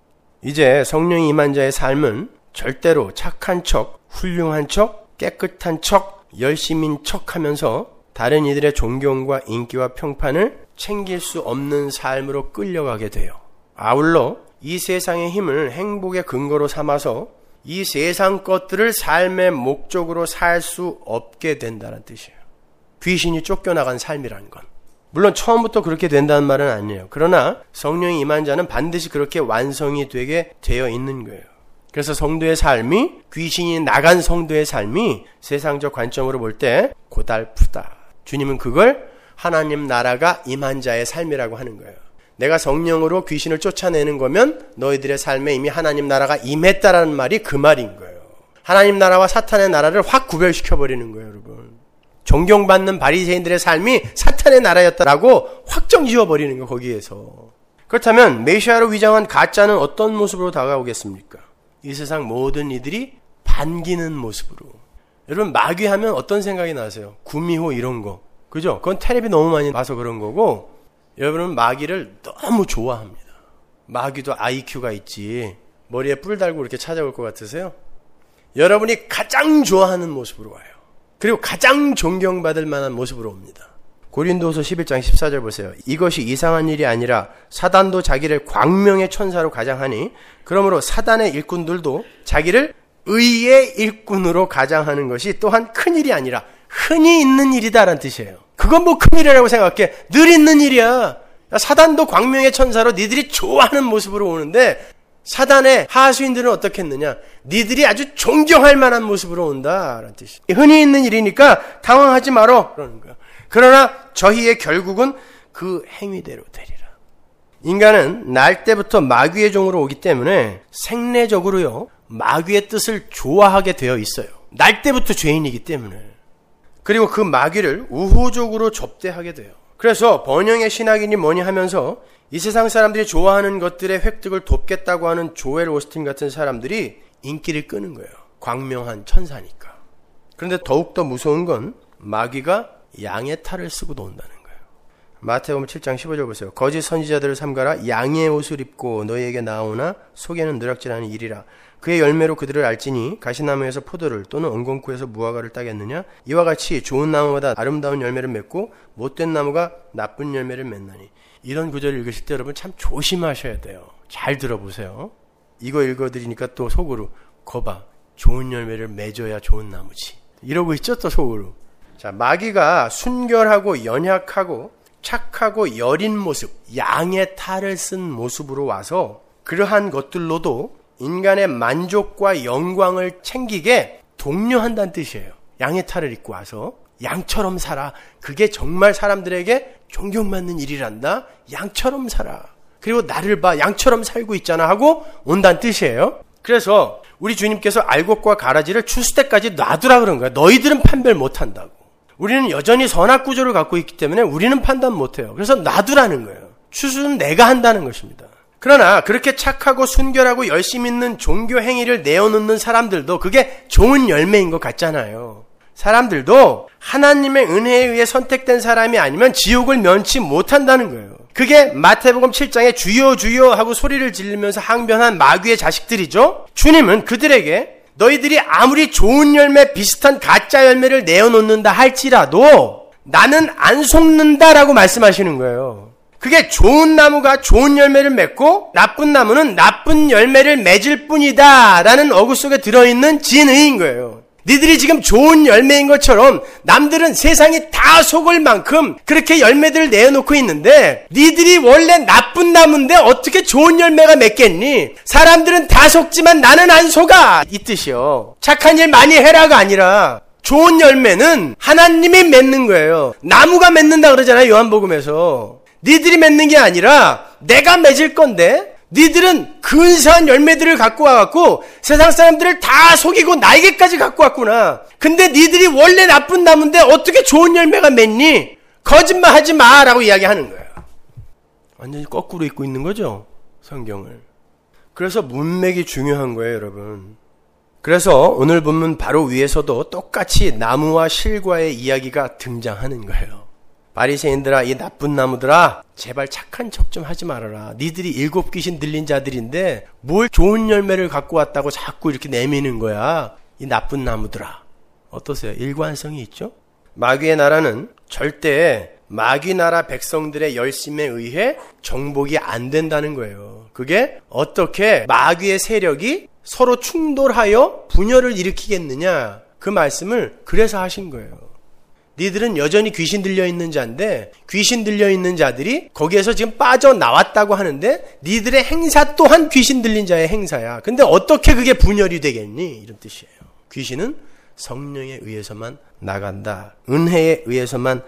이제 성령이 임한 자의 삶은 절대로 착한 척, 훌륭한 척, 깨끗한 척, 열심인 척 하면서 다른 이들의 존경과 인기와 평판을 챙길 수 없는 삶으로 끌려가게 돼요. 아울러 이 세상의 힘을 행복의 근거로 삼아서 이 세상 것들을 삶의 목적으로 살 수 없게 된다는 뜻이에요. 귀신이 쫓겨나간 삶이라는 건. 물론 처음부터 그렇게 된다는 말은 아니에요. 그러나 성령이 임한 자는 반드시 그렇게 완성이 되게 되어 있는 거예요. 그래서 성도의 삶이, 귀신이 나간 성도의 삶이 세상적 관점으로 볼 때 고달프다. 주님은 그걸 하나님 나라가 임한 자의 삶이라고 하는 거예요. 내가 성령으로 귀신을 쫓아내는 거면 너희들의 삶에 이미 하나님 나라가 임했다라는 말이 그 말인 거예요. 하나님 나라와 사탄의 나라를 확 구별시켜버리는 거예요, 여러분. 존경받는 바리새인들의 삶이 사탄의 나라였다라고 확정 지어버리는 거, 거기에서. 그렇다면 메시아로 위장한 가짜는 어떤 모습으로 다가오겠습니까? 이 세상 모든 이들이 반기는 모습으로. 여러분 마귀하면 어떤 생각이 나세요? 구미호 이런 거. 그죠? 그건 텔레비 너무 많이 봐서 그런 거고, 여러분은 마귀를 너무 좋아합니다. 마귀도 IQ가 있지. 머리에 뿔 달고 이렇게 찾아올 것 같으세요? 여러분이 가장 좋아하는 모습으로 와요. 그리고 가장 존경받을 만한 모습으로 옵니다. 고린도서 11장 14절 보세요. 이것이 이상한 일이 아니라 사단도 자기를 광명의 천사로 가장하니 그러므로 사단의 일꾼들도 자기를 의의 일꾼으로 가장하는 것이 또한 큰일이 아니라 흔히 있는 일이다라는 뜻이에요. 그건 뭐 큰일이라고 생각해. 늘 있는 일이야. 사단도 광명의 천사로 니들이 좋아하는 모습으로 오는데 사단의 하수인들은 어떻게 했느냐? 니들이 아주 존경할 만한 모습으로 온다라는 뜻이에요. 흔히 있는 일이니까 당황하지 말어 그러는 거야. 그러나 저희의 결국은 그 행위대로 되리라. 인간은 날 때부터 마귀의 종으로 오기 때문에 생내적으로요 마귀의 뜻을 좋아하게 되어 있어요. 날 때부터 죄인이기 때문에. 그리고 그 마귀를 우호적으로 접대하게 돼요. 그래서 번영의 신학이니 뭐니 하면서 이 세상 사람들이 좋아하는 것들의 획득을 돕겠다고 하는 조엘 오스틴 같은 사람들이 인기를 끄는 거예요. 광명한 천사니까. 그런데 더욱더 무서운 건 마귀가 양의 탈을 쓰고도 온다는 거예요. 마태복음 7장 15절 보세요. 거짓 선지자들을 삼가라. 양의 옷을 입고 너희에게 나오나 속에는 누락질하는 일이라. 그의 열매로 그들을 알지니 가시나무에서 포도를 또는 엉겅쿠에서 무화과를 따겠느냐. 이와 같이 좋은 나무마다 아름다운 열매를 맺고 못된 나무가 나쁜 열매를 맺나니. 이런 구절을 읽으실 때 여러분 참 조심하셔야 돼요. 잘 들어보세요. 이거 읽어드리니까 또 속으로 거봐 좋은 열매를 맺어야 좋은 나무지 이러고 있죠. 또 속으로. 자, 마귀가 순결하고 연약하고 착하고 여린 모습, 양의 탈을 쓴 모습으로 와서 그러한 것들로도 인간의 만족과 영광을 챙기게 독려한다는 뜻이에요. 양의 탈을 입고 와서 양처럼 살아. 그게 정말 사람들에게 존경받는 일이란다. 양처럼 살아. 그리고 나를 봐, 양처럼 살고 있잖아 하고 온다는 뜻이에요. 그래서 우리 주님께서 알곡과 가라지를 추수 때까지 놔두라 그런 거야. 너희들은 판별 못한다고. 우리는 여전히 선악 구조를 갖고 있기 때문에 우리는 판단 못해요. 그래서 놔두라는 거예요. 추수는 내가 한다는 것입니다. 그러나 그렇게 착하고 순결하고 열심 있는 종교 행위를 내어놓는 사람들도 그게 좋은 열매인 것 같잖아요. 사람들도 하나님의 은혜에 의해 선택된 사람이 아니면 지옥을 면치 못한다는 거예요. 그게 마태복음 7장에 주여 주여 하고 소리를 지르면서 항변한 마귀의 자식들이죠. 주님은 그들에게 너희들이 아무리 좋은 열매 비슷한 가짜 열매를 내어놓는다 할지라도 나는 안 속는다라고 말씀하시는 거예요. 그게 좋은 나무가 좋은 열매를 맺고 나쁜 나무는 나쁜 열매를 맺을 뿐이다 라는 어구 속에 들어있는 진의인 거예요. 니들이 지금 좋은 열매인 것처럼 남들은 세상이 다 속을 만큼 그렇게 열매들을 내어놓고 있는데 니들이 원래 나쁜 나무인데 어떻게 좋은 열매가 맺겠니? 사람들은 다 속지만 나는 안 속아, 이 뜻이요. 착한 일 많이 해라가 아니라 좋은 열매는 하나님이 맺는 거예요. 나무가 맺는다 그러잖아요, 요한복음에서. 니들이 맺는 게 아니라 내가 맺을 건데 니들은 근사한 열매들을 갖고 와갖고 세상 사람들을 다 속이고 나에게까지 갖고 왔구나. 근데 니들이 원래 나쁜 나무인데 어떻게 좋은 열매가 맺니? 거짓말하지 마라고 이야기하는 거예요. 완전히 거꾸로 읽고 있는 거죠, 성경을. 그래서 문맥이 중요한 거예요, 여러분. 그래서 오늘 본문 바로 위에서도 똑같이 나무와 실과의 이야기가 등장하는 거예요. 바리새인들아, 이 나쁜 나무들아, 제발 착한 척 좀 하지 말아라. 니들이 7 귀신 들린 자들인데 뭘 좋은 열매를 갖고 왔다고 자꾸 이렇게 내미는 거야. 이 나쁜 나무들아. 어떠세요? 일관성이 있죠? 마귀의 나라는 절대 마귀 나라 백성들의 열심에 의해 정복이 안 된다는 거예요. 그게 어떻게 마귀의 세력이 서로 충돌하여 분열을 일으키겠느냐, 그 말씀을 그래서 하신 거예요. 니들은 여전히 귀신 들려있는 자인데 귀신 들려있는 자들이 거기에서 지금 빠져나왔다고 하는데 니들의 행사 또한 귀신 들린 자의 행사야. 근데 어떻게 그게 분열이 되겠니? 이런 뜻이에요. 귀신은 성령에 의해서만 나간다. 은혜에 의해서만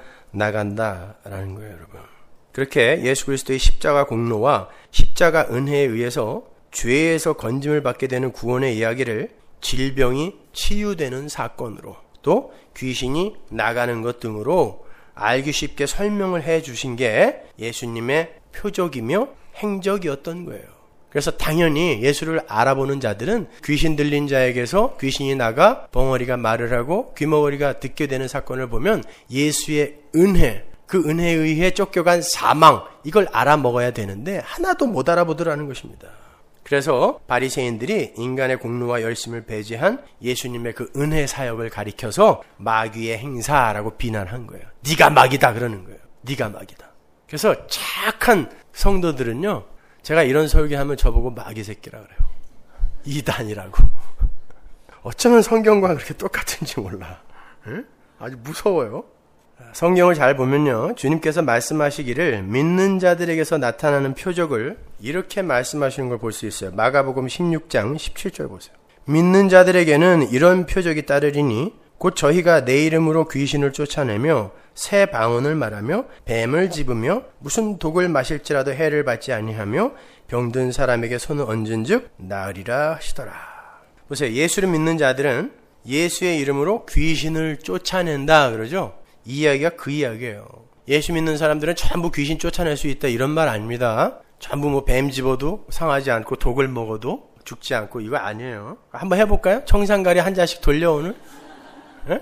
나간다라는 거예요, 여러분. 그렇게 예수 그리스도의 십자가 공로와 십자가 은혜에 의해서 죄에서 건짐을 받게 되는 구원의 이야기를 질병이 치유되는 사건으로, 또 귀신이 나가는 것 등으로 알기 쉽게 설명을 해 주신 게 예수님의 표적이며 행적이었던 거예요. 그래서 당연히 예수를 알아보는 자들은 귀신 들린 자에게서 귀신이 나가 벙어리가 말을 하고 귀머거리가 듣게 되는 사건을 보면 예수의 은혜, 그 은혜에 의해 쫓겨간 사망, 이걸 알아먹어야 되는데 하나도 못 알아보더라는 것입니다. 그래서 바리새인들이 인간의 공로와 열심을 배제한 예수님의 그 은혜 사역을 가리켜서 마귀의 행사라고 비난한 거예요. 네가 마귀다 그러는 거예요. 네가 마귀다. 그래서 착한 성도들은요, 제가 이런 설교하면 저보고 마귀 새끼라 그래요. 이단이라고. 어쩌면 성경과 그렇게 똑같은지 몰라. 응? 아주 무서워요. 성경을 잘 보면요, 주님께서 말씀하시기를 믿는 자들에게서 나타나는 표적을 이렇게 말씀하시는 걸 볼 수 있어요. 마가복음 16장 17절 보세요. 믿는 자들에게는 이런 표적이 따르리니 곧 저희가 내 이름으로 귀신을 쫓아내며 새 방언을 말하며 뱀을 집으며 무슨 독을 마실지라도 해를 받지 아니하며 병든 사람에게 손을 얹은즉 나으리라 하시더라. 보세요. 예수를 믿는 자들은 예수의 이름으로 귀신을 쫓아낸다 그러죠. 이 이야기가 그 이야기예요. 예수 믿는 사람들은 전부 귀신 쫓아낼 수 있다 이런 말 아닙니다. 전부 뭐 뱀 집어도 상하지 않고 독을 먹어도 죽지 않고, 이거 아니에요. 한번 해볼까요? 청산가리 한 잔씩 돌려오는? 에?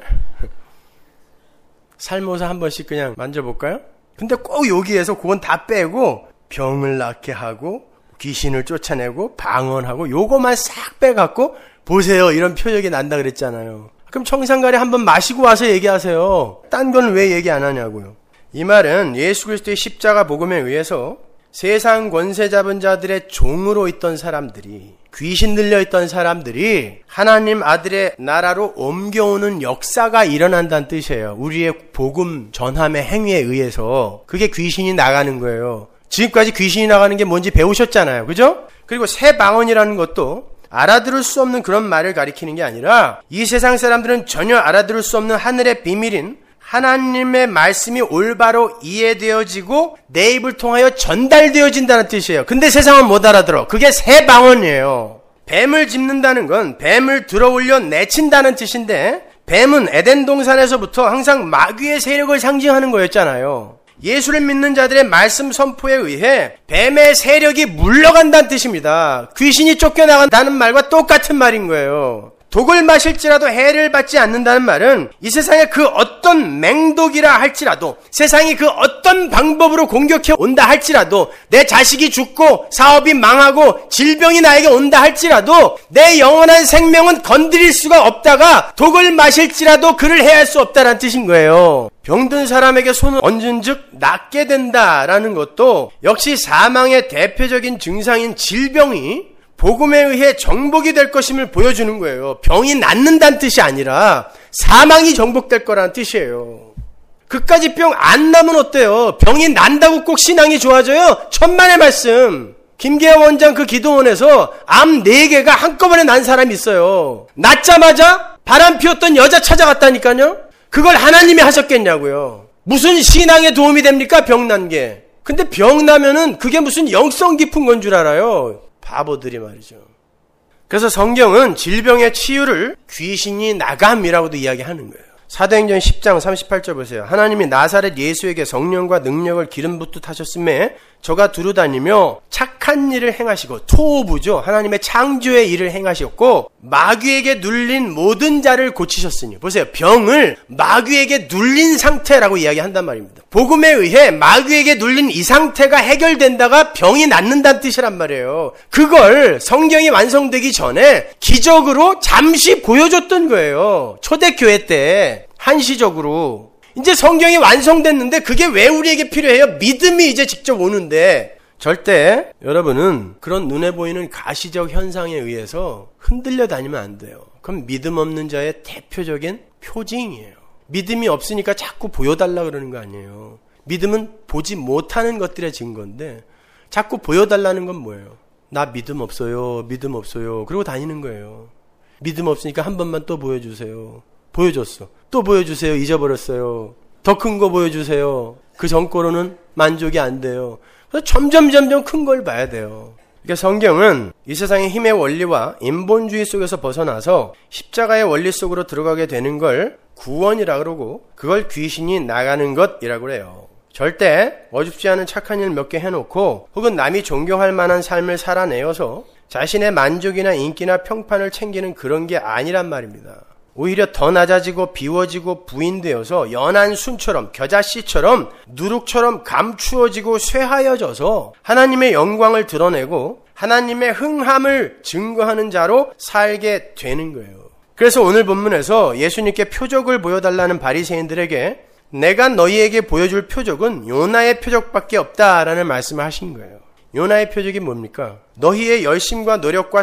살모사 한 번씩 그냥 만져볼까요? 근데 꼭 여기에서 그건 다 빼고 병을 낫게 하고 귀신을 쫓아내고 방언하고 요거만 싹 빼갖고 보세요, 이런 표적이 난다 그랬잖아요. 그럼 청산가리 한번 마시고 와서 얘기하세요. 딴 건 왜 얘기 안 하냐고요. 이 말은 예수 그리스도의 십자가 복음에 의해서 세상 권세 잡은 자들의 종으로 있던 사람들이, 귀신 들려있던 사람들이 하나님 아들의 나라로 옮겨오는 역사가 일어난다는 뜻이에요. 우리의 복음 전함의 행위에 의해서 그게 귀신이 나가는 거예요. 지금까지 귀신이 나가는 게 뭔지 배우셨잖아요. 그죠? 그리고 새 방언이라는 것도 알아들을 수 없는 그런 말을 가리키는 게 아니라 이 세상 사람들은 전혀 알아들을 수 없는 하늘의 비밀인 하나님의 말씀이 올바로 이해되어지고 내 입을 통하여 전달되어진다는 뜻이에요. 근데 세상은 못 알아들어. 그게 새 방언이에요. 뱀을 짚는다는 건 뱀을 들어올려 내친다는 뜻인데, 뱀은 에덴 동산에서부터 항상 마귀의 세력을 상징하는 거였잖아요. 예수를 믿는 자들의 말씀 선포에 의해 뱀의 세력이 물러간다는 뜻입니다. 귀신이 쫓겨나간다는 말과 똑같은 말인 거예요. 독을 마실지라도 해를 받지 않는다는 말은 이 세상에 그 어떤 맹독이라 할지라도, 세상이 그 어떤 방법으로 공격해 온다 할지라도, 내 자식이 죽고 사업이 망하고 질병이 나에게 온다 할지라도 내 영원한 생명은 건드릴 수가 없다가 독을 마실지라도 그를 해할 수 없다는 뜻인 거예요. 병든 사람에게 손을 얹은 즉 낫게 된다라는 것도 역시 사망의 대표적인 증상인 질병이 복음에 의해 정복이 될 것임을 보여주는 거예요. 병이 낫는다는 뜻이 아니라 사망이 정복될 거라는 뜻이에요. 그까지 병 안 나면 어때요? 병이 난다고 꼭 신앙이 좋아져요? 천만의 말씀. 김계호 원장 그 기도원에서 암 4개가 한꺼번에 난 사람이 있어요. 낳자마자 바람 피웠던 여자 찾아갔다니까요. 그걸 하나님이 하셨겠냐고요. 무슨 신앙에 도움이 됩니까? 병 난 게. 근데 병 나면은 그게 무슨 영성 깊은 건 줄 알아요. 바보들이 말이죠. 그래서 성경은 질병의 치유를 귀신이 나감이라고도 이야기하는 거예요. 사도행전 10장 38절 보세요. 하나님이 나사렛 예수에게 성령과 능력을 기름 붓듯 하셨음에 저가 두루다니며 착한 일을 행하시고, 토부죠. 하나님의 창조의 일을 행하셨고 마귀에게 눌린 모든 자를 고치셨으니. 보세요. 병을 마귀에게 눌린 상태라고 이야기한단 말입니다. 복음에 의해 마귀에게 눌린 이 상태가 해결된다가 병이 낫는다는 뜻이란 말이에요. 그걸 성경이 완성되기 전에 기적으로 잠시 보여줬던 거예요. 초대교회 때 한시적으로. 이제 성경이 완성됐는데 그게 왜 우리에게 필요해요? 믿음이 이제 직접 오는데, 절대 여러분은 그런 눈에 보이는 가시적 현상에 의해서 흔들려 다니면 안 돼요. 그럼 믿음 없는 자의 대표적인 표징이에요. 믿음이 없으니까 자꾸 보여달라 그러는 거 아니에요. 믿음은 보지 못하는 것들의 증거인데 자꾸 보여달라는 건 뭐예요? 나 믿음 없어요. 믿음 없어요. 그러고 다니는 거예요. 믿음 없으니까 한 번만 또 보여주세요. 보여줬어. 또 보여주세요. 잊어버렸어요. 더 큰 거 보여주세요. 그 전거로는 만족이 안 돼요. 그래서 점점 큰 걸 봐야 돼요. 그러니까 성경은 이 세상의 힘의 원리와 인본주의 속에서 벗어나서 십자가의 원리 속으로 들어가게 되는 걸 구원이라 그러고, 그걸 귀신이 나가는 것이라고 그래요. 절대 어줍지 않은 착한 일 몇 개 해놓고 혹은 남이 존경할 만한 삶을 살아내어서 자신의 만족이나 인기나 평판을 챙기는 그런 게 아니란 말입니다. 오히려 더 낮아지고 비워지고 부인되어서 연한 순처럼, 겨자씨처럼, 누룩처럼 감추어지고 쇠하여져서 하나님의 영광을 드러내고 하나님의 흥함을 증거하는 자로 살게 되는 거예요. 그래서 오늘 본문에서 예수님께 표적을 보여달라는 바리새인들에게 내가 너희에게 보여줄 표적은 요나의 표적밖에 없다라는 말씀을 하신 거예요. 요나의 표적이 뭡니까? 너희의 열심과 노력과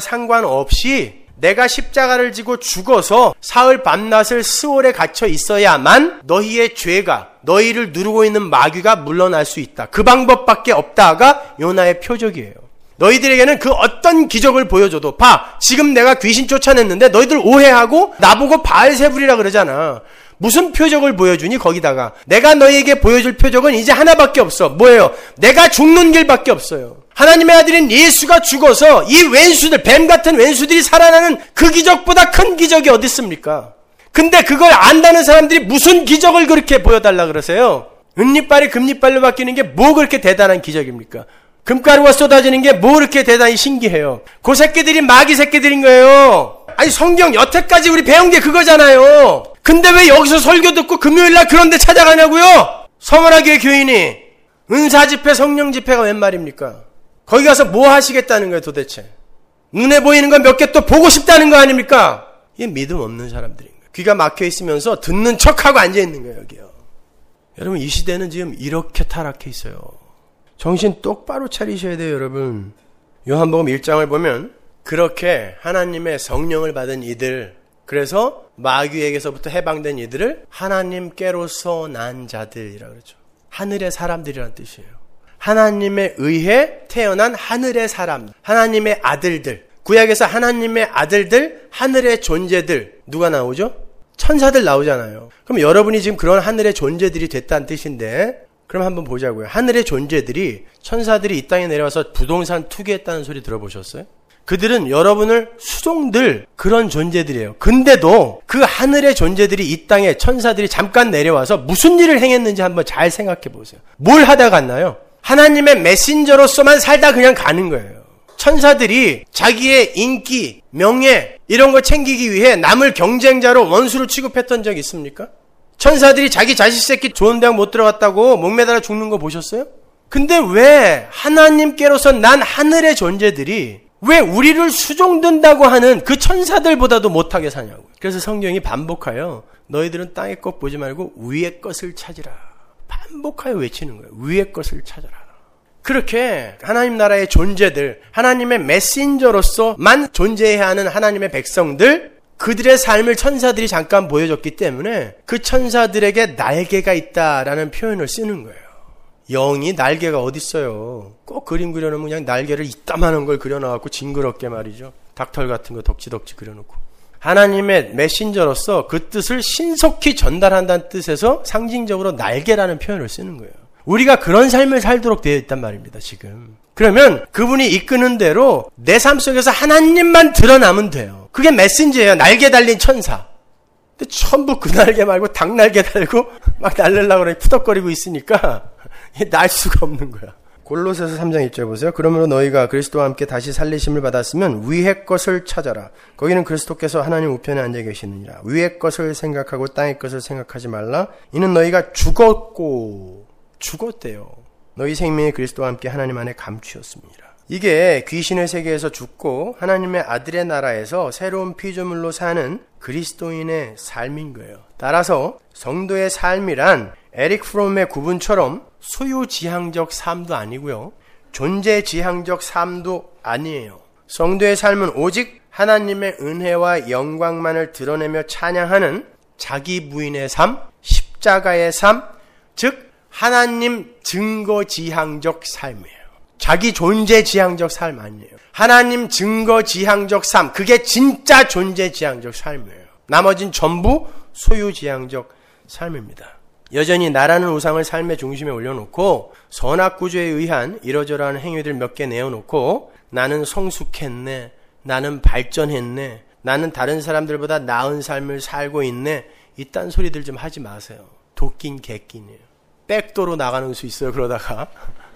상관없이 내가 십자가를 지고 죽어서 사흘 밤낮을 스올에 갇혀 있어야만 너희의 죄가, 너희를 누르고 있는 마귀가 물러날 수 있다. 그 방법밖에 없다가 요나의 표적이에요. 너희들에게는 그 어떤 기적을 보여줘도, 봐, 지금 내가 귀신 쫓아냈는데 너희들 오해하고 나보고 바알세불이라 그러잖아. 무슨 표적을 보여주니? 거기다가 내가 너희에게 보여줄 표적은 이제 하나밖에 없어. 뭐예요? 내가 죽는 길밖에 없어요. 하나님의 아들인 예수가 죽어서 이 왼수들, 뱀 같은 왼수들이 살아나는 그 기적보다 큰 기적이 어디 있습니까? 근데 그걸 안다는 사람들이 무슨 기적을 그렇게 보여달라 그러세요? 은잎발이 금잎발로 바뀌는 게 뭐 그렇게 대단한 기적입니까? 금가루가 쏟아지는 게 뭐 그렇게 대단히 신기해요? 그 새끼들이 마귀 새끼들인 거예요. 아니 성경 여태까지 우리 배운 게 그거잖아요. 근데 왜 여기서 설교 듣고 금요일날 그런 데 찾아가냐고요? 서머나교회 교인이. 은사 집회, 성령 집회가 웬 말입니까? 거기 가서 뭐 하시겠다는 거예요 도대체? 눈에 보이는 거 몇 개 또 보고 싶다는 거 아닙니까? 이게 믿음 없는 사람들인 거예요. 귀가 막혀 있으면서 듣는 척하고 앉아 있는 거예요 여기요. 여러분 이 시대는 지금 이렇게 타락해 있어요. 정신 똑바로 차리셔야 돼요 여러분. 요한복음 1장을 보면 그렇게 하나님의 성령을 받은 이들, 그래서 마귀에게서부터 해방된 이들을 하나님께로서 난 자들이라고 그러죠. 하늘의 사람들이라는 뜻이에요. 하나님에 의해 태어난 하늘의 사람, 하나님의 아들들. 구약에서 하나님의 아들들, 하늘의 존재들. 누가 나오죠? 천사들 나오잖아요. 그럼 여러분이 지금 그런 하늘의 존재들이 됐다는 뜻인데, 그럼 한번 보자고요. 하늘의 존재들이, 천사들이 이 땅에 내려와서 부동산 투기했다는 소리 들어보셨어요? 그들은 여러분을 수종들 그런 존재들이에요. 근데도 그 하늘의 존재들이 이 땅에 천사들이 잠깐 내려와서 무슨 일을 행했는지 한번 잘 생각해 보세요. 뭘 하다 갔나요? 하나님의 메신저로서만 살다 그냥 가는 거예요. 천사들이 자기의 인기, 명예 이런 거 챙기기 위해 남을 경쟁자로 원수로 취급했던 적 있습니까? 천사들이 자기 자식 새끼 좋은 대학 못 들어갔다고 목매달아 죽는 거 보셨어요? 근데 왜 하나님께로서 난 하늘의 존재들이 왜 우리를 수종든다고 하는 그 천사들보다도 못하게 사냐고. 그래서 성경이 반복하여 너희들은 땅의 것 보지 말고 위의 것을 찾으라. 반복하여 외치는 거예요. 위의 것을 찾아라. 그렇게 하나님 나라의 존재들, 하나님의 메신저로서만 존재해야 하는 하나님의 백성들, 그들의 삶을 천사들이 잠깐 보여줬기 때문에 그 천사들에게 날개가 있다라는 표현을 쓰는 거예요. 영이 날개가 어디 있어요? 꼭 그림 그려놓으면 그냥 날개를 이따만한 걸 그려놔갖고 징그럽게 말이죠. 닭털 같은 거 덕지덕지 그려놓고. 하나님의 메신저로서 그 뜻을 신속히 전달한다는 뜻에서 상징적으로 날개라는 표현을 쓰는 거예요. 우리가 그런 삶을 살도록 되어 있단 말입니다, 지금. 그러면 그분이 이끄는 대로 내 삶 속에서 하나님만 드러나면 돼요. 그게 메신저예요. 날개 달린 천사. 근데 전부 그 날개 말고 닭 날개 달고 막 날르려고 그러니 푸덕거리고 있으니까 날 수가 없는 거야. 골로새서 3장 1절 보세요. 그러므로 너희가 그리스도와 함께 다시 살리심을 받았으면 위의 것을 찾아라. 거기는 그리스도께서 하나님 우편에 앉아 계시느니라. 위의 것을 생각하고 땅의 것을 생각하지 말라. 이는 너희가 죽었대요. 너희 생명이 그리스도와 함께 하나님 안에 감추었습니다. 이게 귀신의 세계에서 죽고 하나님의 아들의 나라에서 새로운 피조물로 사는 그리스도인의 삶인 거예요. 따라서 성도의 삶이란 에릭 프롬의 구분처럼 소유지향적 삶도 아니고요. 존재지향적 삶도 아니에요. 성도의 삶은 오직 하나님의 은혜와 영광만을 드러내며 찬양하는 자기 부인의 삶, 십자가의 삶, 즉 하나님 증거지향적 삶이에요. 자기 존재지향적 삶 아니에요. 하나님 증거지향적 삶, 그게 진짜 존재지향적 삶이에요. 나머진 전부 소유지향적 삶입니다. 여전히 나라는 우상을 삶의 중심에 올려놓고 선악구조에 의한 이러저러한 행위들 몇 개 내어놓고 나는 성숙했네, 나는 발전했네, 나는 다른 사람들보다 나은 삶을 살고 있네, 이딴 소리들 좀 하지 마세요. 도끼인 개끼네요. 백도로 나가는 수 있어요. 그러다가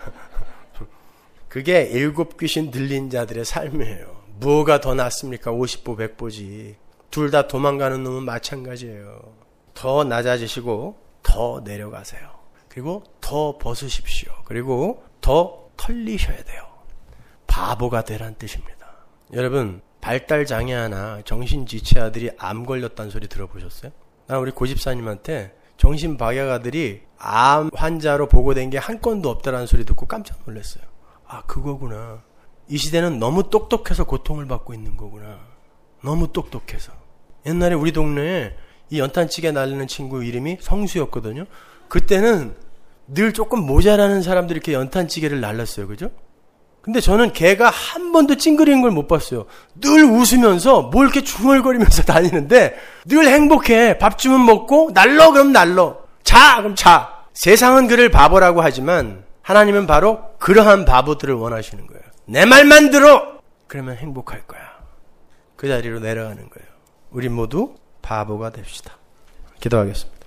그게 일곱 귀신 들린 자들의 삶이에요. 뭐가 더 낫습니까? 50보 100보지. 둘 다 도망가는 놈은 마찬가지예요. 더 낮아지시고 더 내려가세요. 그리고 더 벗으십시오. 그리고 더 털리셔야 돼요. 바보가 되란 뜻입니다. 여러분, 발달장애아나 정신지체아들이 암 걸렸다는 소리 들어보셨어요? 난 우리 고집사님한테 정신박약아들이 암 환자로 보고된 게 한 건도 없다라는 소리 듣고 깜짝 놀랐어요. 아, 그거구나. 이 시대는 너무 똑똑해서 고통을 받고 있는 거구나. 너무 똑똑해서. 옛날에 우리 동네에 이 연탄찌개 날리는 친구 이름이 성수였거든요. 그때는 늘 조금 모자라는 사람들이 이렇게 연탄찌개를 날랐어요. 그죠? 근데 저는 걔가 한 번도 찡그리는 걸 못 봤어요. 늘 웃으면서 뭘 이렇게 중얼거리면서 다니는데 늘 행복해. 밥 주면 먹고 날러 그럼 날러. 자 그럼 자. 세상은 그를 바보라고 하지만 하나님은 바로 그러한 바보들을 원하시는 거예요. 내 말만 들어. 그러면 행복할 거야. 그 자리로 내려가는 거예요. 우리 모두 바보가 됩시다. 기도하겠습니다.